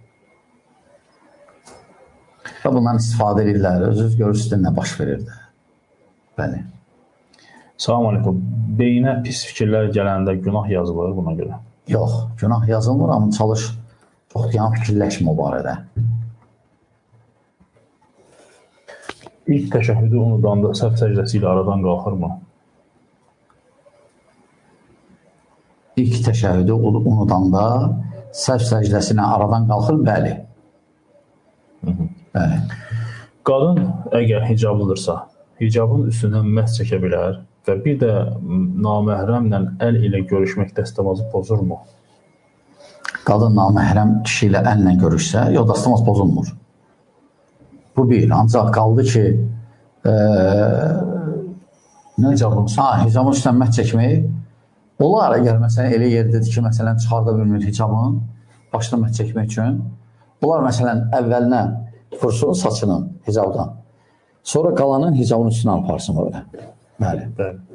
Və bundan istifadə edirlər. Özünüz görürsünüz nə baş verirdi. Bəli. Salam aleykum. Beyinə pis fikirlər gələndə günah yazılır buna görə? Yox, günah yazılmır, amma çalış çox yan fikirləşmə o barədə. İlk təşəhhüdü unudanda səhv səcdəsi ilə aradan qalxırmı? İlk təşəhhüdü unudanda səhv səcdəsinə aradan qalxır, bəli. Bəli. Qadın əgər hicablıdırsa, hicabın üstündən məhz çəkə bilər və bir də naməhrəmlə əl ilə görüşmək dəstəmazı pozurmu? Qadın naməhrəm kişi ilə əllə görüşsə, yox, dəstəmaz pozulmur. Bu bir. Ancaq qaldı ki, hicabın üstündən məhz çəkmək olar, əgər məsələn elə yerdədir ki, məsələn çıxarda bilmir hicabın, başına məhz çəkmək üçün. Olar, məsələn, əvvəlinə vursun saçının hicabdan. Sonra qalanın hicabın üstünə aparsın böyle. Bəli.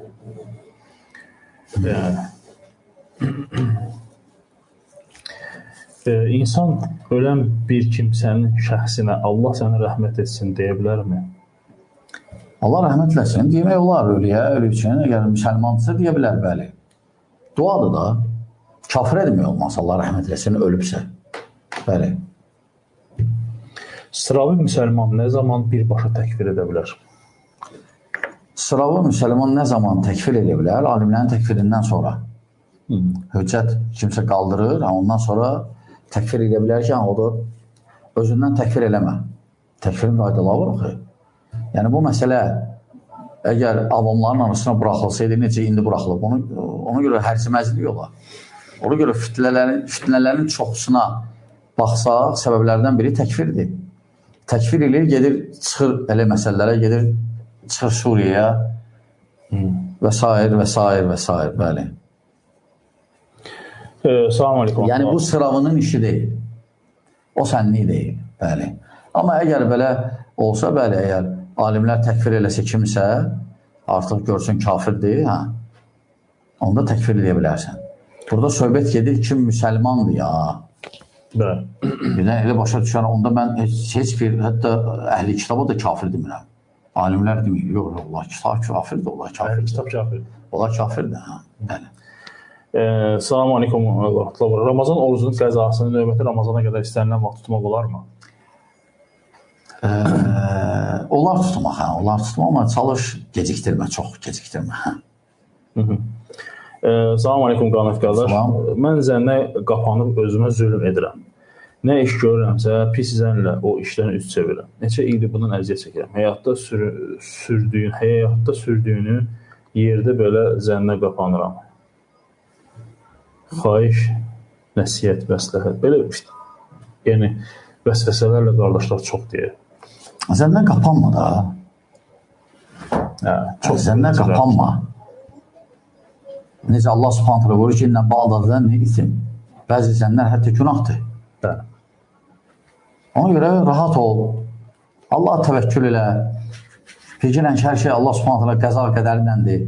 İnsan ölən bir kimsənin şəxsinə Allah səni rəhmət etsin deyə bilərmi? Allah rəhmət etsin. Demək olar ölüyə, ölü üçün. Əgər müsəlmandırsa deyə bilər, bəli. Duadır da. Kafir etmək olmaz Allah rəhmət etsin, ölübsə. Bəli. Sıravi müsəlman nə zaman birbaşa təkfir edə bilər? Sıravi müsəlman nə zaman təkfir edə bilər? Alimlərin təkfirindən sonra. Hüccət kimsə qaldırır, ondan sonra təkfir edə bilər ki, o da özündən təkfir eləmə. Təkfirin qaydaları var axı. Yəni bu məsələ əgər avamların arasına buraxılsaydı, necə indi buraxılıb, ona görə hərciməzlik olar. Ona görə fitnələrin çoxsuna baxsaq, səbəblərdən biri təkfirdir. Təkfir edir, gedir, çıxır elə məsələlərə, gedir, çıxır Suriyaya və s. bəli. Salam aleykum. Yəni bu sıravının işi deyil. O sənlik deyil, bəli. Amma əgər belə olsa, bəli, əgər alimlər təkfir eləsə kimsə, artıq görsün kafirdir, onda təkfir edə bilərsən. Burada söhbət gedir kim müsəlmandır ya. Birdən elə başa düşən, onda mən heç bir, hətta əhli kitaba da kafir demirəm. Alimlər demir, yox, Allah kitab kafirdir, Allah kafirdir. Kitab kafir. Allah kafirdir, bəli. Salam aleykum. Ramazan orucunun qəzasını növbəti Ramazana qədər istənilən vaxt tutmaq olarmı? Onlar tutmaq, amma çalış gecikdirmə, çox gecikdirmə. Salam aleykum Qanət qardaş. Mən zənnə qapanıb özümə zülm edirəm. Nə iş görürəmsə, pis zənlə o işdən üz çevirəm. Neçə ildir bundan əziyyət çəkirəm. Həyatda sürdüyünü yerdə belə zənnə qapanıram. Xahiş, nəsiyyət, məsləhət. Belə yəni vəsvəsələrlə qardaşlar çox deyir. Zənnə qapanma da. Zənnə qapanma. Necə Allah subhanət hələ vurur ki, ilə bağdadıdan ne itim. Bəzi zənnlər hətta günahdır. Ona görə rahat ol. Allah təvəkkül elə. Fikirlən ki, hər şey Allah subhanət hələ qəza qədərindəndir.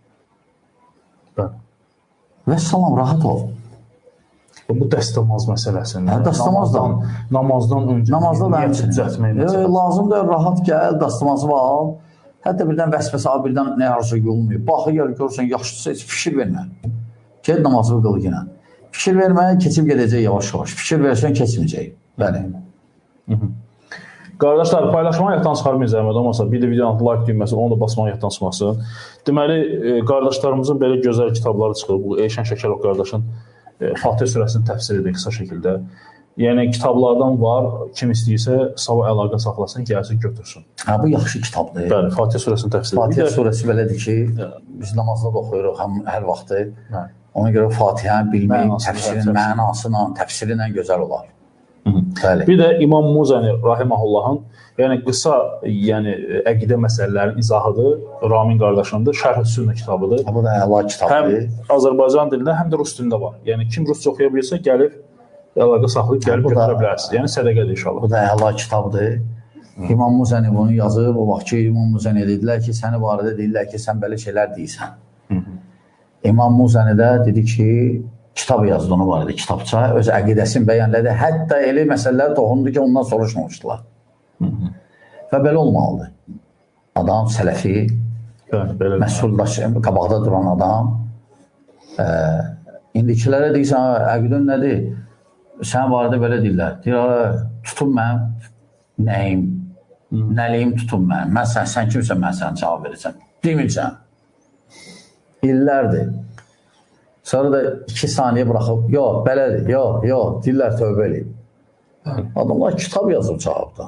Və salam, rahat ol. Bu dəstəmaz məsələsində. Dəstəmazdan. Namazdan öncə. Namazda da həmçinin. Lazımdır, rahat gəl, dəstəmazı al. Hətta birdən vəsvəsə, birdən nə arzu yolmuyor. Baxı gəl, görürsən, yaxşıdırsa heç fikir vermə. Gel namazı qıl yenə. Fikir vermə, keçib gedəcək yavaş-yavaş. Fikir versən, keçməyəcək. Bəli. Qardaşlar, paylaşmağa yaddan çıxarmayın zəhmət olmasa, bir də videonun like düyməsi, onu da basmağa yaddan çıxmasın. Deməli, qardaşlarımızın belə gözəl kitabları çıxır. Bu Eyşən Şəkərov qardaşın Fatih surəsinin təfsiridir qısa şəkildə. Yəni, kitablardan var, kim istəyirsə, sabah əlaqə saxlasın, gəlsin, götürsün. Bu yaxşı kitabdır. Bəli, Fatih surəsinin təfsiridir. Fatih surəsi belədir ki, biz namazda da oxuyuruq hər vaxtı. Ona görə Fatihəni bilmək, təfsirin mənasına, təfsiri ilə gözəl olar. Bir də İmam Muzani rahiməhullahın qısa əqidə məsələlərin izahıdır, Ramin qardaşındır, Şərh-i Sünnə kitabıdır. Bu da əla kitabdır. Həm Azərbaycan dilində, həm də Rus dilində var. Yəni kim Rusca oxuya bilirsə, gəlib əlaqə saxlayıb gəlib götürə bilərsiniz. Yəni sədəqədir inşallah. Bu da əla kitabdır. İmam Muzani bunu yazıb, o vaxt ki, İmam Muzani dedilər ki, səni barədə deyirlər ki, sən belə şeylər deyirsən. İmam Muzani də dedi ki, kitab yazdı onu barədə, kitabça, öz əqidəsini bəyanlədi. Hətta elə məsələlər toxundu ki, ondan soruşmamışdılar. Və belə olmalıdır. Adam sələfi, məsuldaşı, qabaqda duran adam, indikilərə deyirsən, əqidən nədir? Sən barədə belə deyirlər. Deyirlər, tutun mən nəyim, nəliyim tutun mən. Sən kimsən, mən sənə cavab verəcəm. Demirsən. İllərdir. Sonra da 2 saniyə buraxıb, yox, belədir, yox, deyirlər, tövbə eləyib. Adamlar kitab yazıb cavabda.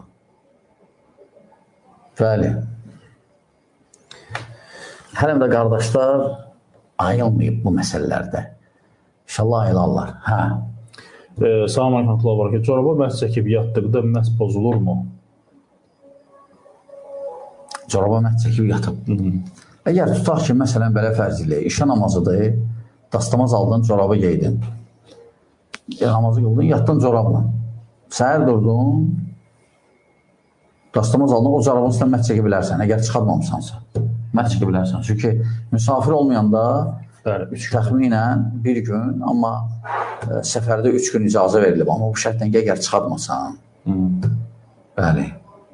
Bəli. Hələm də qardaşlar ayılmayıb bu məsələlərdə. İnşallah ayılarlar. Salam aleykum var ki, coraba məhz çəkib yatdıqda məhz pozulurmu? Coraba məhz çəkib yatıb. Əgər tutaq ki, məsələn, belə fərzili, işə namazıdır, dastamaz aldın, corabı geydin. Namazı qıldın, yatdın corabla. Səhər durdun, dastamaz aldın, o corabın üstündə məhz çəkə bilərsən, əgər çıxartmamısansa. Məhz çəkə bilərsən. Çünki misafir olmayanda təxminən bir gün, amma səfərdə 3 gün icazə verilib. Amma bu şərtdən əgər çıxartmasan. Bəli.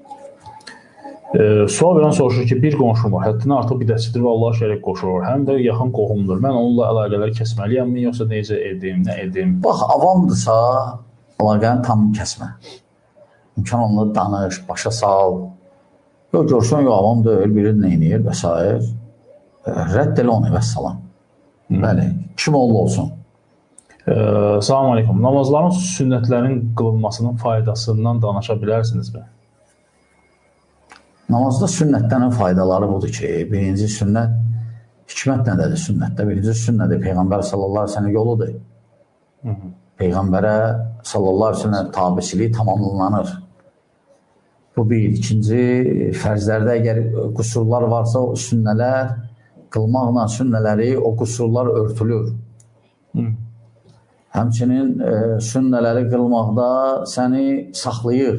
Sual verən soruşur ki, bir qonşum var, həddindən artıq bidətçidir və Allah şərik qoşulur. Həm də yaxın qohumdur. Mən onunla əlaqələri kəsməliyəmmi, yoxsa necə edim, nə edim? Bax, avamdırsa, əlaqəni tam kəsmə. İmkan onunla danış, başa sal. Yox, görsən, yox, avam deyil, biri neyniyir və s. Rədd elə onu və salam. Bəli, kim oldu olsun. Salam aleykum. Namazların, sünnətlərin qılınmasının faydasından danışa bilərsinizmi? Namazda sünnətlərin faydaları budur ki, birinci sünnət, hikmət nədədir sünnətdə? Birinci sünnədir, Peyğəmbər sallallahu aleyhi ve sellem yoludur. Peyğəmbərə sallallahu aleyhi ve sellem tabisilik tamamlanır. Bu bir. İkinci, fərzlərdə əgər qüsurlar varsa, o sünnələr, qılmaqla sünnələri, o qüsurlar örtülür. Həmçinin sünnələri qılmaqda səni saxlayır.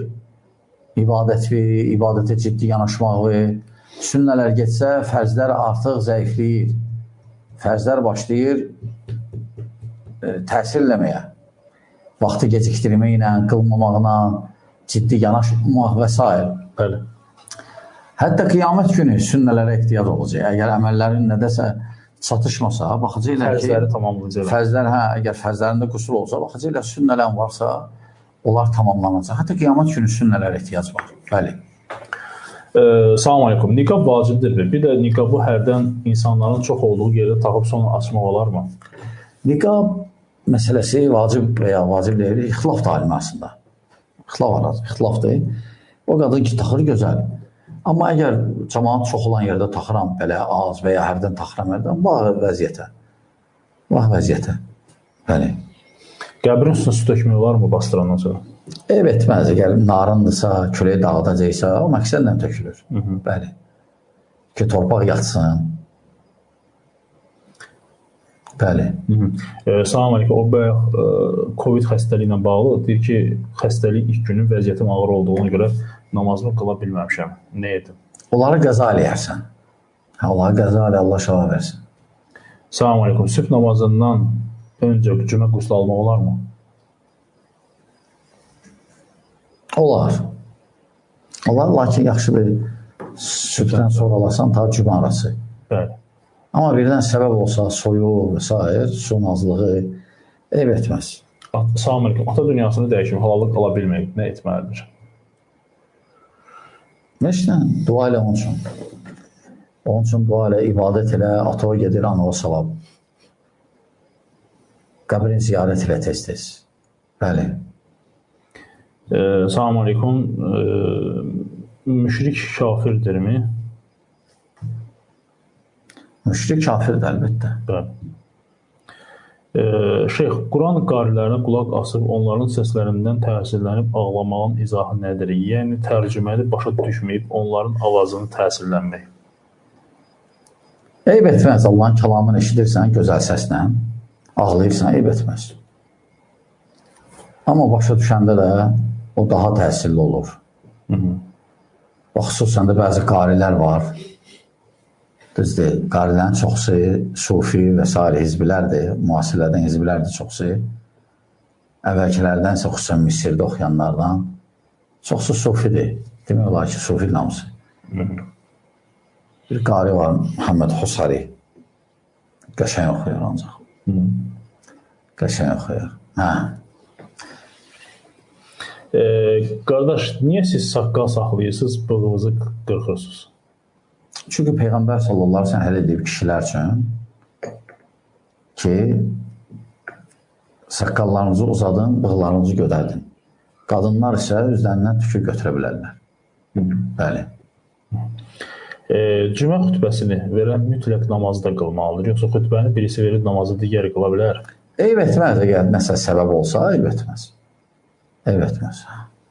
İbadətə ciddi yanaşmağı. Sünnələr getsə, fərzlər artıq zəifləyir. Fərzlər başlayır təsirləməyə. Vaxtı gecikdirməklə, qılmamaqla, ciddi yanaşmaq və s. Bəli. Hətta qiyamət günü sünnələrə ehtiyac olacaq. Əgər əməllərin nədəsə çatışmasa, baxacaqlar ki, fərzləri tamamlayacaqlar. Fərzlər, əgər fərzlərində qüsur olsa, baxacaqlar sünnələn varsa, onlar tamamlanacaq. Hətta qiyamət günü sünnələrə ehtiyac var. Bəli. Salam aleykum. Niqab vacibdirmi? Bir də niqabı hərdən insanların çox olduğu yerdə taxıb sonra açmaq olarmı? Niqab məsələsi vacib və ya vacib deyil, ixtilaf da alim arasında. İxtilafdır. O qadın ki, taxır gözəl. Amma əgər cəmaat çox olan yerdə taxıram, belə az və ya hərdən taxıram yerdən, bax vəziyyətə. Bax vəziyyətə. Bəli. Qəbrin üstünə su tökmək olar mı bastırandan sonra? Ev etməz. Əgər narındırsa, küləyə dağıdacaqsa, o məqsədlə tökülür. Bəli. Ki, torpaq yatsın. Bəli. Salam aleykum. O bayaq COVID xəstəliyi ilə bağlı deyir ki, xəstəlik ilk günün vəziyyətim ağır olduğuna görə namazımı qıla bilməmişəm. Nə edim? Onları qəza eləyərsən. Onları qəza elə, Allah şəfa versin. Salam aleykum. Sübh namazından öncə cümə quslu almaq olar mı? Olar. Olar, lakin yaxşı bir sübhdən sonra alasan, ta cümə arası. Bəli. Amma birdən səbəb olsa, soyuq və s. su nazlığı ev etməz. Salam aleykum. Ata dünyasını dəyişim, halallıq qala bilmək nə etməlidir? Məşlə, dua elə onun üçün. Onun üçün dua elə, ibadət elə, ata gedir, ana o savab. Qəbrin ziyarət elə tez-tez. Bəli. Salam aleykum. Müşrik kafirdirmi? Müşrik kafirdir, əlbəttə. Bəli. Şeyx, Quran qarilərinə qulaq asıb, onların səslərindən təsirlənib ağlamağın izahı nədir? Yəni, tərcüməli başa düşməyib, onların avazını təsirlənmək. Eyb etməz, Allahın kəlamını eşidirsən, gözəl səslə, ağlayırsan, eyb etməz. Amma başa düşəndə də o daha təsirli olur. Xüsusən də bəzi qarilər var. Düzdür, qarilərin çoxsu sufi və s. hizbilərdir, müasirlərdən hizbilərdir çoxsu. Əvvəlkilərdənsə xüsusən Misirdə oxuyanlardan çoxsu sufidir. Demək olar ki, sufi namısı. Bir qari var, Muhammed Husari. Qəşəng oxuyur ancaq. Qəşəng oxuyur. Qardaş, niyə siz saqqal saxlayırsınız, bığınızı qırxırsınız? Çünki Peyğəmbər sallallahu aleyhi ve sellem hələ deyib kişilər üçün ki, saqqallarınızı uzadın, bığlarınızı gödərdin. Qadınlar isə üzlərindən tükür götürə bilərlər. Bəli. Cümə xütbəsini verən mütləq namazı da qılmalıdır. Yoxsa xütbəni birisi verir, namazı digəri qıla bilər? Eyb etməz, əgər nəsə səbəb olsa, eyb etməz. Eyb etməz.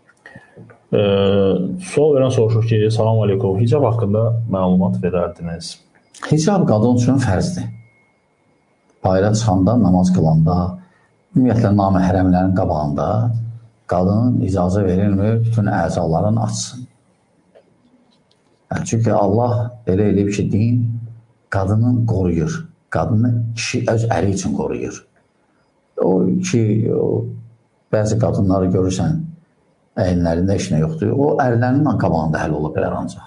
Sual verən soruşur ki, salam aleykum, hicab haqqında məlumat verərdiniz. Hicab qadın üçün fərzdir. Bayra çıxanda, namaz qılanda, ümumiyyətlə naməhrəmlərin qabağında qadının icazə verilmir, bütün əzaların açsın. Çünki Allah elə eləyib ki, din qadını qoruyur. Qadını kişi öz əri üçün qoruyur. O ki, bəzi qadınları görürsən, əyinlərində işinə yoxdur. O, ərlərinin qabağında həll ola bilər ancaq.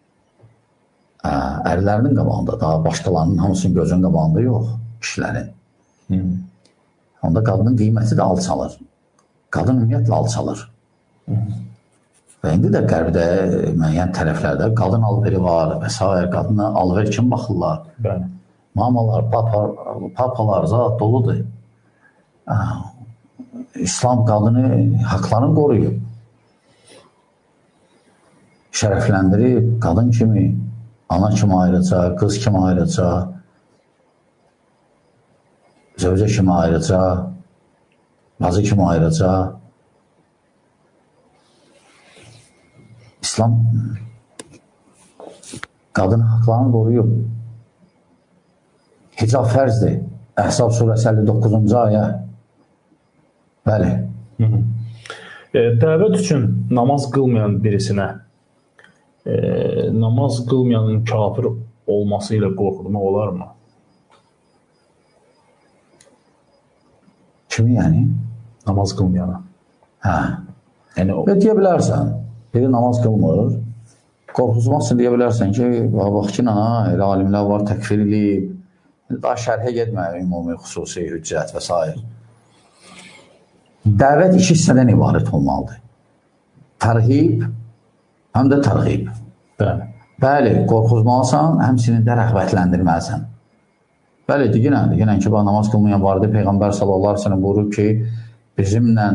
Ərlərinin qabağında, daha başqalarının hamısının gözünün qabağında yox, kişilərin. Onda qadının qiyməti də alçalır. Qadın ümumiyyətlə alçalır. Və indi də qərbdə müəyyən tərəflərdə qadın alveri var və s. Qadına alver kimi baxırlar. Bəli. Mamalar, papalar zat doludur. İslam qadını haqlarını qoruyub. Şərəfləndirib, qadın kimi, ana kimi ayrıca, qız kimi ayrıca, zövcə kimi ayrıca, bacı kimi ayrıca. İslam qadın haqlarını qoruyub. Hicab fərzdir. Əhzab surəsi 59-cu ayə. Bəli. Dəvət üçün namaz qılmayan birisinə namaz qılmayanın kafir olması ilə qorxutmaq olarmı? Kimi yəni? Namaz qılmayana. Hə. Yəni, deyə bilərsən. Biri namaz qılmır. Qorxuzmazsın deyə bilərsən ki, bax ki, elə alimlər var, təkfir edib. Daha şərhə getməyib, ümumi, xüsusi, hüccət və s. Dəvət iki hissədən ibarət olmalıdır. Tərhib, həm də tərhib. Bəli. Bəli, qorxuzmalısan, həmçinin də rəğbətləndirməlisən. Bəli, deyilən ki, namaz qılmayan barədə Peyğəmbər sallallahu aleyhi ve sellem buyurur ki, bizimlə,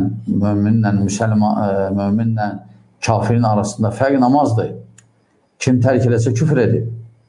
möminlə, kafirin arasında fərq namazdır. Kim tərk eləsə küfr edib.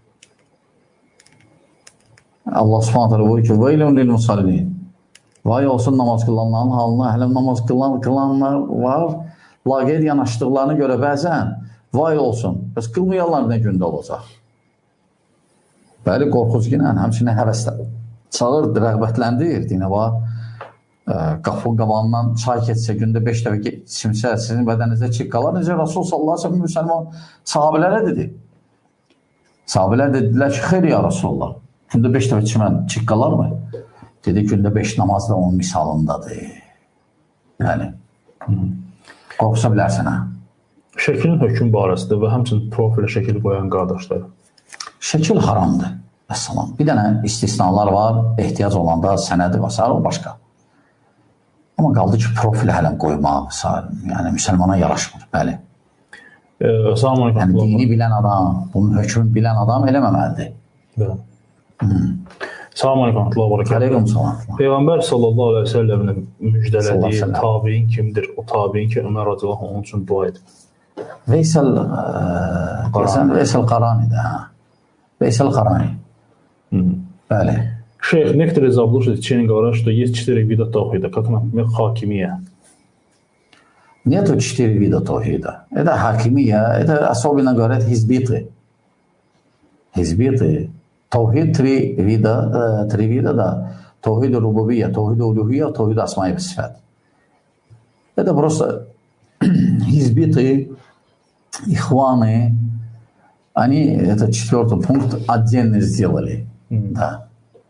Allah subhanət hələ buyur ki, veylun lil musallin. Vay olsun namaz qılanların halına, hələ namaz qılanlar var, laqeyd yanaşdıqlarını görə bəzən, vay olsun, bəs qılmayanlar nə gündə olacaq? Bəli, qorxuzginən, həmçinin həvəslər çağır, rəğbətləndir, deyinə var, qapı qabanından çay keçsə, gündə 5 dəfə içimsə, sizin bədəninizdə çik qalar, necə Rasul sallallahu aleyhi ve sellem müsəlman sahabilərə dedi. Sahabilər dedilər ki, xeyr ya Rasulullah, gündə 5 dəfə içmən çik qalar mı? Dedi, gündə 5 namaz da onun misalındadır. Yəni, qorxusa bilərsən, hə? Şəkilin hökm barəsində və həmçinin profilə şəkil qoyan qardaşlar. Şəkil haramdır. Əssalam. Bir dənə istisnalar var, ehtiyac olanda sənədi və s. o başqa. Amma qaldı ki, profilə hələn qoymaq, yəni müsəlmana yaraşmır, bəli. Yəni, dini bilən adam, bunun hökmünü bilən adam eləməməlidir. Bəli. Salam aleykum, aleyküm salam. Peyğəmbər sallallahu aleyhi ve sellem'in müjdələdiyi tabiin kimdir? O tabiin ki, Ömər radiyallahu onun üçün dua edib. Veysel Qarani'dir, hə. Veysel Qarani. Bəli. Şeyh, некоторые заблуждаются в течение говорят, что есть 4 вида тавхида, как, например, хакимия. Нету 4 вида тавхида. Это хакимия, это особенно говорят хизбиты. Хизбиты. Тавхид 3 вида, да. Тавхид рубубия, тавхид улухия, тавхид асма и сифат. Это просто хизбиты, ихваны, они этот 4-й пункт отдельно сделали. Да.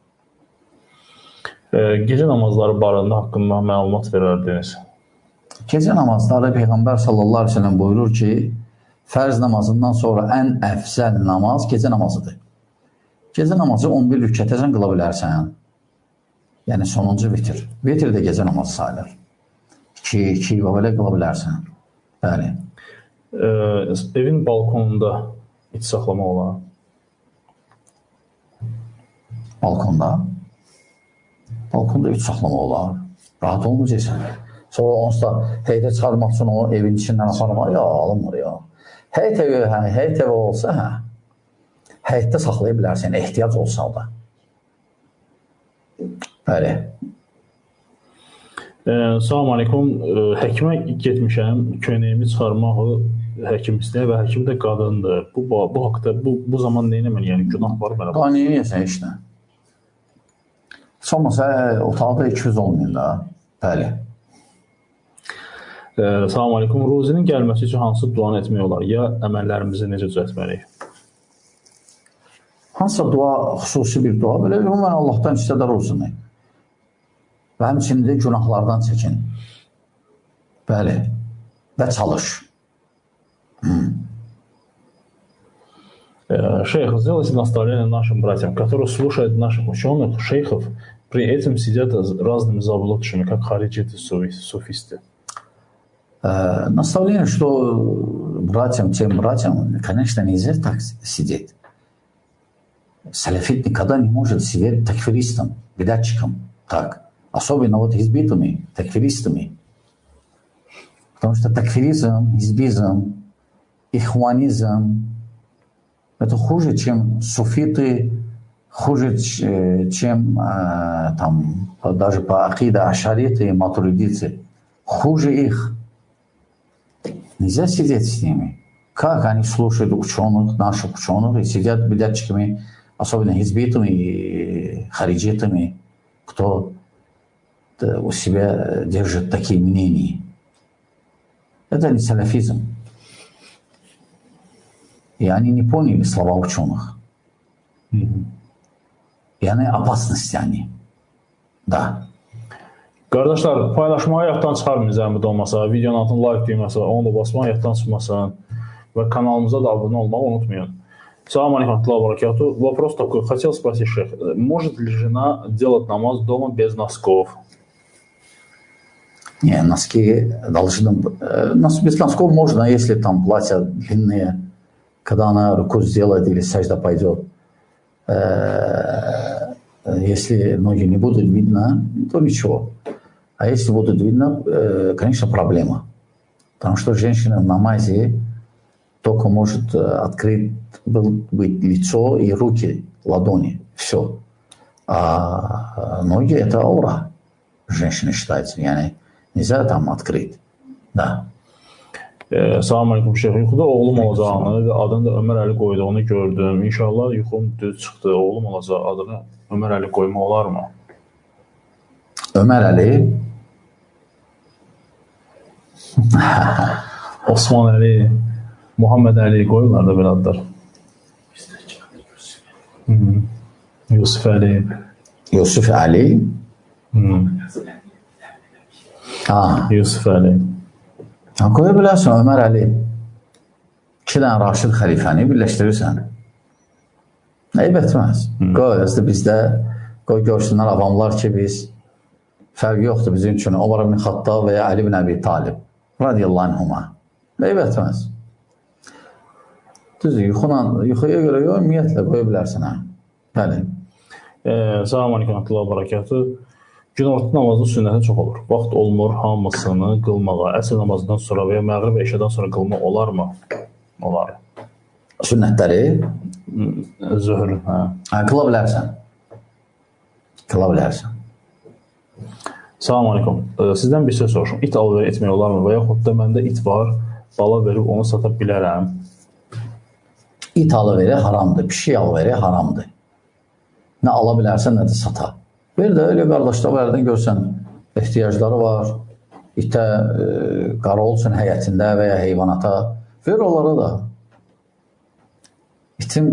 Gecə namazları barəndə haqqında məlumat verərdiniz. Gecə namazları Peyğəmbər sallallahu aleyhi ve sellem buyurur ki, fərz namazından sonra ən əfzəl namaz gecə namazıdır. Gecə namazı 11 rükətəcən qıla bilərsən. Yəni sonuncu vitir. Vitir də gecə namazı sayılır. 2 və belə qıla bilərsən. Bəli. Evin balkonunda iç saxlama olar. Balkonda? Balkonda iç saxlama olar. Rahat olmayacaqsan. Sonra onsuz da heytə çıxarmaq üçün o evin içindən aparmaq, ya alınmır ya. Heyt evi olsa, hə. Həyətdə saxlaya bilərsən, ehtiyac olsa da. Bəli. Salam aleykum. Həkimə getmişəm, köynəyimi çıxarmağı həkim istəyir və həkim də qadındır. Bu haqda, bu zaman nə eləməli? Yəni, günah var mələ? Daha nə eləyəsən işlə? Sonmasa, otaqda 200 olmayın da. Bəli. Salam aleykum. Ruzinin gəlməsi üçün hansı duanı etmək olar? Ya əməllərimizi necə düzəltməliyik? Hansısa dua, xüsusi bir dua, belə ümumən Allahdan istədə ruzunu. Və həmçində günahlardan çəkin. Bəli. Və çalış. Шейх, сделайте наставление нашим братьям, которые слушают наших ученых, шейхов, при этом сидят разными заблудшими, как хариджиты, суфисты. Наставление, что братьям, тем братьям, конечно, нельзя так сидеть. Салафит никогда не может сидеть такфиристом, бедатчиком, так. Особенно вот хизбитами, такфиристами. Потому что такфиризм, хизбизм, ихванизм – это хуже, чем суфиты, хуже, чем там, даже по акида ашариты и матуридицы. Хуже их. Нельзя сидеть с ними. Как они слушают ученых, наших ученых, и сидят бедатчиками, особенно хизбитами и хариджитами, кто у себя держит такие мнения. Это не салафизм. И они не поняли слова ученых. И они опасности они. Да. Qardaşlar, paylaşmağı yaddan çıxarmayın zəhmət olmasa, videonun altına like düyməsi, onu da basmağı yaddan çıxmasın və kanalımıza da abunə olmağı unutmayın. Салам алейкум, баракату. Вопрос такой. Хотел спросить, шейх, может ли жена делать намаз дома без носков? Не, носки должны... Без носков можно, если там платья длинные, когда она руку сделает или сажда пойдет. Если ноги не будут видно, то ничего. А если будут видно, конечно, проблема. Потому что женщина в намазе только может открыть быть лицо и руки, ладони. Все. А ноги – это аура. Женщина считается. Yani, neyse tam открыть. Da. Salam aleykum şeyh. Yuxuda oğlum olacağını və adını da Ömər Əli qoyduğunu gördüm. İnşallah yuxum düz çıxdı. Oğlum olacaq, adını Ömər Əli qoyma olar mı? Ömər Əli Osman Əli, Muhammed Əli qoyurlar da belə adlar. Yusuf Əli. Yusuf Əli. Yusuf Əli. Qoya bilərsən Ömər Əli. 2 dənə Raşid xəlifəni birləşdirirsən. Eyb etməz. Qoy, bizdə qoy görsünlər avamlar ki, biz fərqi yoxdur bizim üçün Ömər ibn Xattab və ya Ali ibn Əbi Talib radiyallahu anhuma. Eyb etməz. Düzdür, yuxuya görə yox, ümumiyyətlə qoya bilərsən. Bəli. Salam aleykum, Allah barakatı. Günorta namazının sünnəti çox olur. Vaxt olmur hamısını qılmağa. Əsr namazından sonra və ya məğrib və eşədən sonra qılma olarmı? Olar. Sünnətləri? Zöhr. Qıla bilərsən. Qıla bilərsən. Salam aleykum. Sizdən bir söz soruşum. İt alver etmək olarmı? Və yaxud da məndə it var, bala verib onu sata bilərəm. İt alıveri haramdır, pişik alıveri haramdır. Nə ala bilərsən, nə də sata. Bir də öyle qardaşlardan görsən, ehtiyacları var, itə qara olsun həyətində və ya heyvanata, ver onlara da. İtin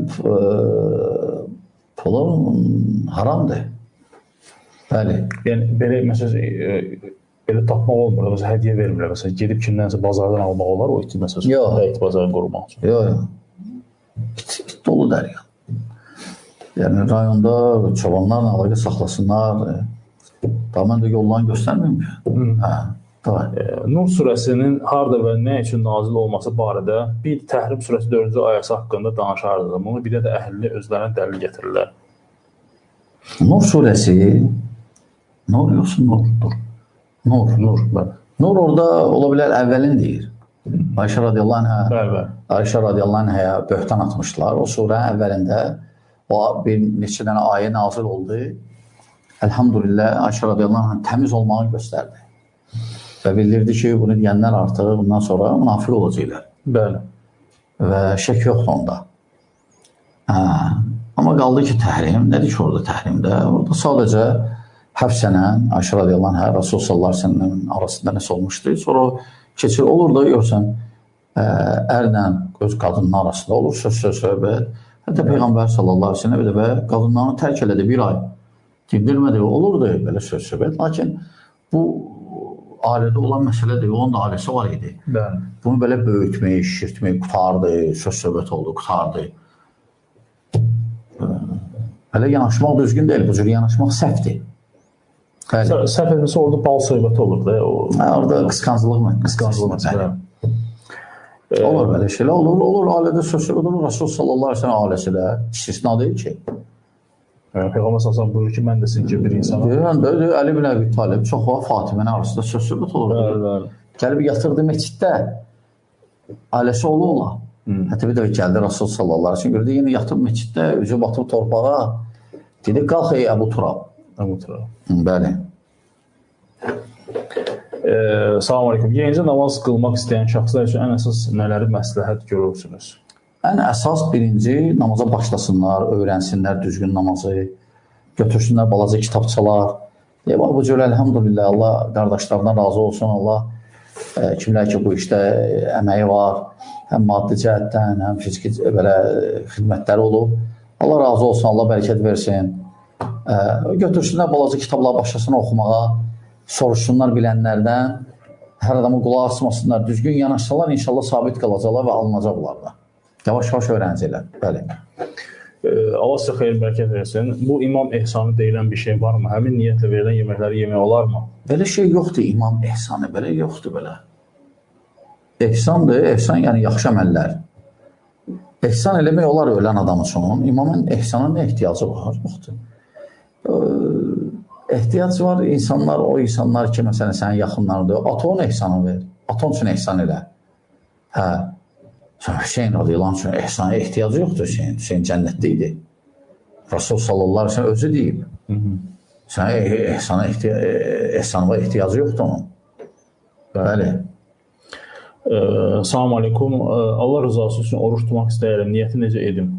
pulu haramdır. Bəli. Yəni, belə, məsələn, belə tapmaq olmur, məsələn, hədiyyə vermirlər, məsələn, gedib kimdənsə bazardan almaq olar o iti, məsələn, həyət bazarını qorumaq üçün. Yox. İt dolu dərya. Yəni, rayonda çobanlarla əlaqə saxlasınlar. Daha mən də yollarını göstərməyim. Nur surəsinin harada və nə üçün nazil olması barədə bir Təhrim surəsi 4-cü ayəsi haqqında danışardı. Bunu bir də əhlili özlərinə dəlil gətirirlər. Nur surəsi Nur yoxsa Nurdur? Nur. Nur orada ola bilər əvvəlin deyir. Ayşə radiyallahu anhəyə böhtan atmışlar. O surə əvvəlində bir neçə dənə ayə nazil oldu. Elhamdülillah Ayşə radiyallahu anh təmiz olmağı göstərdi. Və bildirdi ki, bunu deyənlər artıq bundan sonra münafiq olacaqlar. Bəli. Və şək yoxdur onda. Amma qaldı ki, təhrim. Nədir ki orada təhrimdə? Orada sadəcə Həfsənə, Ayşə radiyallahu anh, Rasul sallallahu aleyhi ve sellem'in arasında nəsə olmuşdu. Sonra keçir olur da görsən, ərlə öz qadının arasında olur söz-söhbət. Hətta Peyğəmbər sallallahu aleyhi ve sellem və qadınlarını tərk elədi bir ay. Dindirmədi, olurdu belə söz-söhbət. Lakin bu ailədə olan məsələdir, onun da ailəsi var idi. Bəli. Bunu belə böyütmək, şişirtmək, qutardı, söz-söhbət oldu, qutardı. Belə yanaşmaq düzgün deyil, bu cür yanaşmaq səhvdir. Səhv etməsə orada bal söhbəti olur da. Orada qısqanclıq mı? Qısqanclıq məsələ. Olur belə şeylər, olur. Ailədə söz olur. Rasul sallallahu əleyhi və səlləm ailəsi də istisna deyil ki. Peyğəmbər sallallahu buyurur ki, mən də sizin kimi bir insanam. Əli ibn Əbi Talib çox vaxt Fatimənin arasında söz söhbət olur. Bəli. Gəlib yatırdı məsciddə. Ailəsi ola. Hətta bir də gəldi Rasul sallallahu əleyhi və səlləm gördü, yenə yatıb məsciddə, üzü batıb torpağa. Dedi, qalx ey Əbu Turab. Əbu Turab. Bəli. Salam aleyküm. Yenicə namaz qılmaq istəyən şəxslər üçün ən əsas nələri məsləhət görürsünüz? Ən əsas birinci namaza başlasınlar, öyrənsinlər düzgün namazı, götürsünlər balaca kitabçalar. Bax bu cür elhamdülillah Allah qardaşlardan razı olsun. Allah kimlər ki bu işdə əməyi var, həm maddi cəhətdən, həm fiziki belə xidmətləri olub. Allah razı olsun, Allah bərəkət versin. Götürsünlər balaca kitablar başlasın oxumağa. Soruşsunlar bilənlərdən, hər adamı qulaq asmasınlar, düzgün yanaşsalar, inşallah sabit qalacaqlar və alınacaqlar da. Yavaş-yavaş öyrəncilər, bəli. Allah sizə xeyir bərəkət versin. Bu imam ehsanı deyilən bir şey varmı? Həmin niyyətlə verilən yeməkləri yemək olarmı? Belə şey yoxdur, imam ehsanı, belə yoxdur belə. Ehsandır, ehsan yəni yaxşı əməllər. Ehsan eləmək olar ölən adam üçün, imamın ehsana nə ehtiyacı var? Yoxdur. Ehtiyac var, o insanlar ki, məsələn, sənin yaxınlardır, ata onun ehsanı ver, ata onun üçün ehsan elə. Hüseyin radiyallahu anh üçün ehsana ehtiyacı yoxdur Hüseyin cənnətdə idi. Rasul sallallahu aleyhi ve sellem özü deyib. Sənə ehsanıva ehtiyacı yoxdur onun. Bəli. Salam aleyküm. Allah rızası üçün oruç tutmaq istəyirəm. Niyyəti necə edim?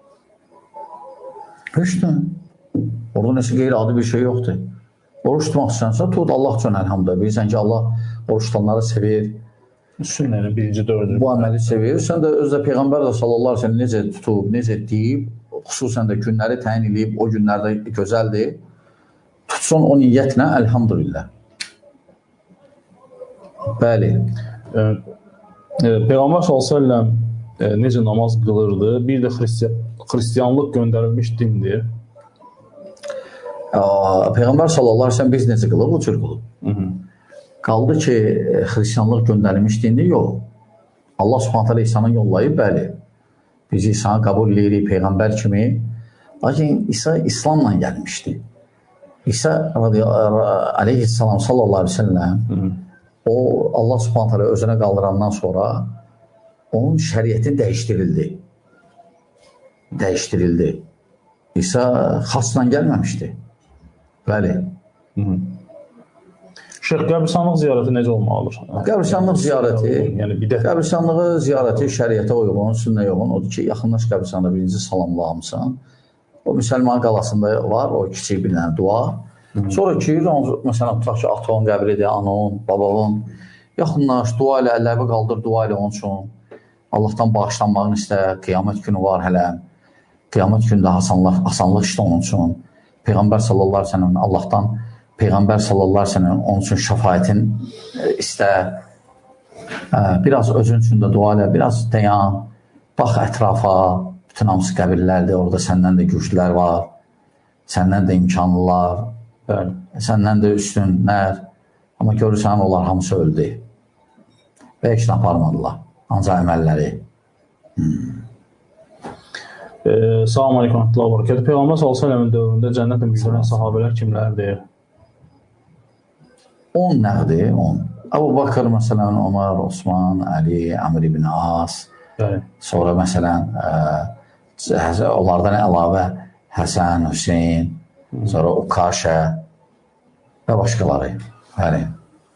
Hüsnü. Orada nəsə qeyri-adi bir şey yoxdur. Oruç tutmaq istəyirsə, tut Allah üçün əlhamdülillah. Bilirsən ki, Allah oruç tutanları sevir. Sünnənin birinci dördür. Bu əməli sevir. Sən də özdə Peyğəmbər də sallallahu aleyhi ve sellem necə tutub, necə deyib, xüsusən də günləri təyin edib, o günlərdə gözəldir. Tutsun o niyyətlə, əlhamdülillah. Bəli. Peyğəmbər sallallahu aleyhi ve sellem necə namaz qılırdı? Bir də xristiyanlıq göndərilmiş dindir. Peyğəmbər sallallahu aleyhi ve sellem biz necə qılıb, o cür qılıb. Qaldı ki, xristiyanlıq göndərilmiş dindir, yox. Allah subhanət hələ İsa'nı yollayıb, bəli. Biz İsa'nı qəbul edirik Peyğəmbər kimi. Lakin İsa İslamla gəlmişdi. İsa aleyhissalam sallallahu aleyhi ve sellem o Allah subhanət hələ özünə qaldırandan sonra onun şəriyyəti dəyişdirildi. İsa xasla gəlməmişdi. Bəli. Şeyx, qəbirstanlıq ziyarəti necə olmalıdır? Qəbirstanlıq ziyarəti şəriətə uyğun, sünnəyə uyğun. Odur ki, yaxınlaş qəbirstanda birinci salamlamısan. O müsəlman qalasında var, o kiçik bir dua. Sonra ki, məsələn, tutaq ki, atanın qəbridir, ananın, babanın. Yaxınlaş, dua ilə, əlləvi qaldır, dua ilə onun üçün. Allahdan bağışlanmağını istə, qiyamət günü var hələ. Qiyamət günündə asanlıq işlə onun üçün. Peyğəmbər sallallahu aleyhi ve sellem Allahdan Peyğəmbər sallallahu aleyhi ve sellem onun üçün şəfayətin istə. Biraz özün üçün də dua elə, biraz dayan, bax ətrafa, bütün hamısı qəbirlərdir, orada səndən də güclülər var, səndən də imkanlılar, səndən də üstünlər. Amma görürsən, onlar hamısı öldü və heç nə aparmadılar, ancaq əməlləri. Salam aleyküm, Allah barakatuh. Peyğəmbər sallallahu əleyhi və səlləm dövründə cənnətlə müjdələnən sahabelər kimlərdir? 10 nəqdir, 10. Əbu Bakır məsələn, Ömər, Osman, Əli, Əmr ibn As. Sonra məsələn, onlardan əlavə Həsən, Hüseyin, sonra Ukaşə və başqaları. Bəli.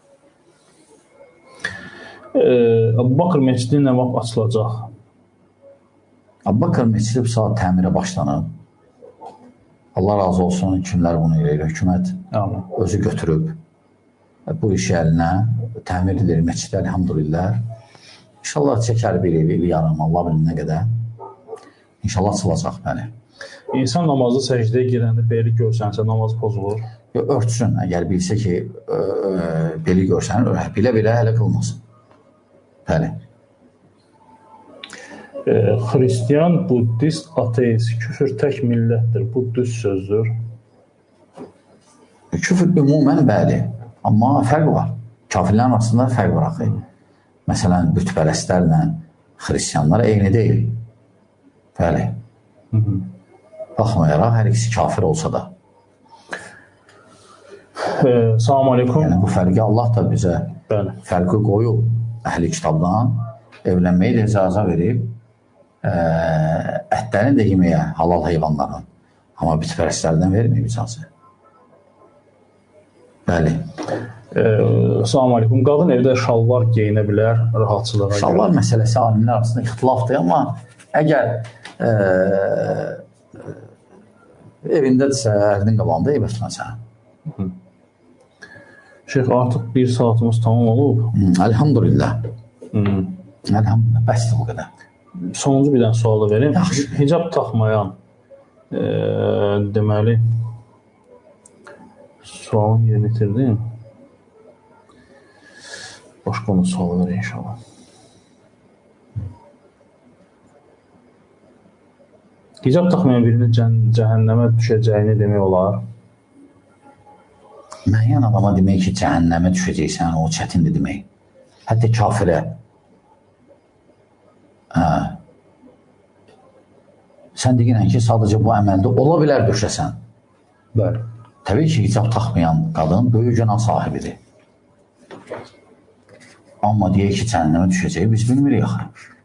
Əbu Bakır məscidi nə vaxt açılacaq? Əbu Bakır məscidi bu saat təmirə başlanıb. Allah razı olsun, kimlər bunu eləyir, hökumət özü götürüb. Bu işi əlinə təmir edir məscidi, elhamdülillah. İnşallah çəkər bir il yarım, Allah bilir nə qədər. İnşallah açılacaq, bəli. İnsan namazı səcdəyə girəndə beli görsənsə, namaz pozulur. Örtsün, əgər bilsə ki, beli görsənir, bilə-bilə hələ qılmasın. Bəli. Xristiyan, buddist, ateist, küfür tək millətdir. Bu düz sözdür. Küfr ümumən bəli, amma fərq var. Kafirlərin arasında fərq var axı. Məsələn, bütpərəstlərlə xristiyanlar eyni deyil. Bəli. Baxmayaraq, hər ikisi kafir olsa da. Salam aleykum. Yəni, bu fərqi Allah da bizə fərqi qoyub əhli kitabdan evlənməyi də icazə verib, ətlərini də yeməyə halal heyvanların. Amma bütpərəstlərdən verməyib icazə. Bəli. Salam aleykum. Qadın evdə şalvar geyinə bilər rahatçılığa görə. Şalvar məsələsi alimlər arasında ixtilafdır, amma əgər evindədirsə, ərinin qabağında ev etməsən. Şeyx, artıq bir saatımız tamam olub. Elhamdülillah. Elhamdülillah, bəsdir bu qədər. Sonuncu bir dənə sualı verim. Hicab taxmayan deməli sualını yerinə bitirdim. Başqa onun sualı ver inşallah. Hicab taxmayan birinin cəhənnəmə düşəcəyini demək olar. Müəyyən adama demək ki, cəhənnəmə düşəcəksən, o çətindir demək. Hətta kafirə. Sən deyirən ki, sadəcə bu əməldə ola bilər düşəsən. Bəli. Təbii ki, hicab taxmayan qadın böyük günah sahibidir. Amma deyək ki, cəhənnəmə düşəcəyi biz bilmirik axı.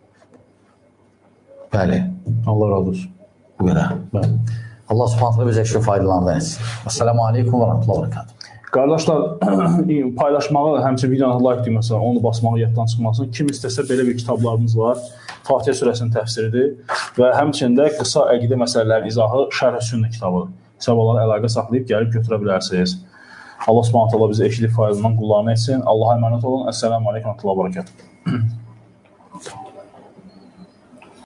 Bəli. Allah razı olsun. Bu qədər. Bəli. Allah subhanətlə bizə şükür faydalarından etsin. Əssəlamu aleykum və rəhmətullah və bərəkatuhu. Qardaşlar, paylaşmağı, həmçinin videonu like deyilməsə, onu basmağı yaddan çıxmasın. Kim istəsə belə bir kitablarımız var. Fatihə surəsinin təfsiridir və həmçində qısa əqidə məsələlərin izahı Şərh-i Sünnə kitabıdır. Səbəblərlə əlaqə saxlayıb gəlib götürə bilərsiniz. Allah subhanət Allah bizi eşidib faydalarından qullarına etsin. Allaha əmanət olun. Əssəlamu aleykum və rəhmətullah və bərəkatuhu.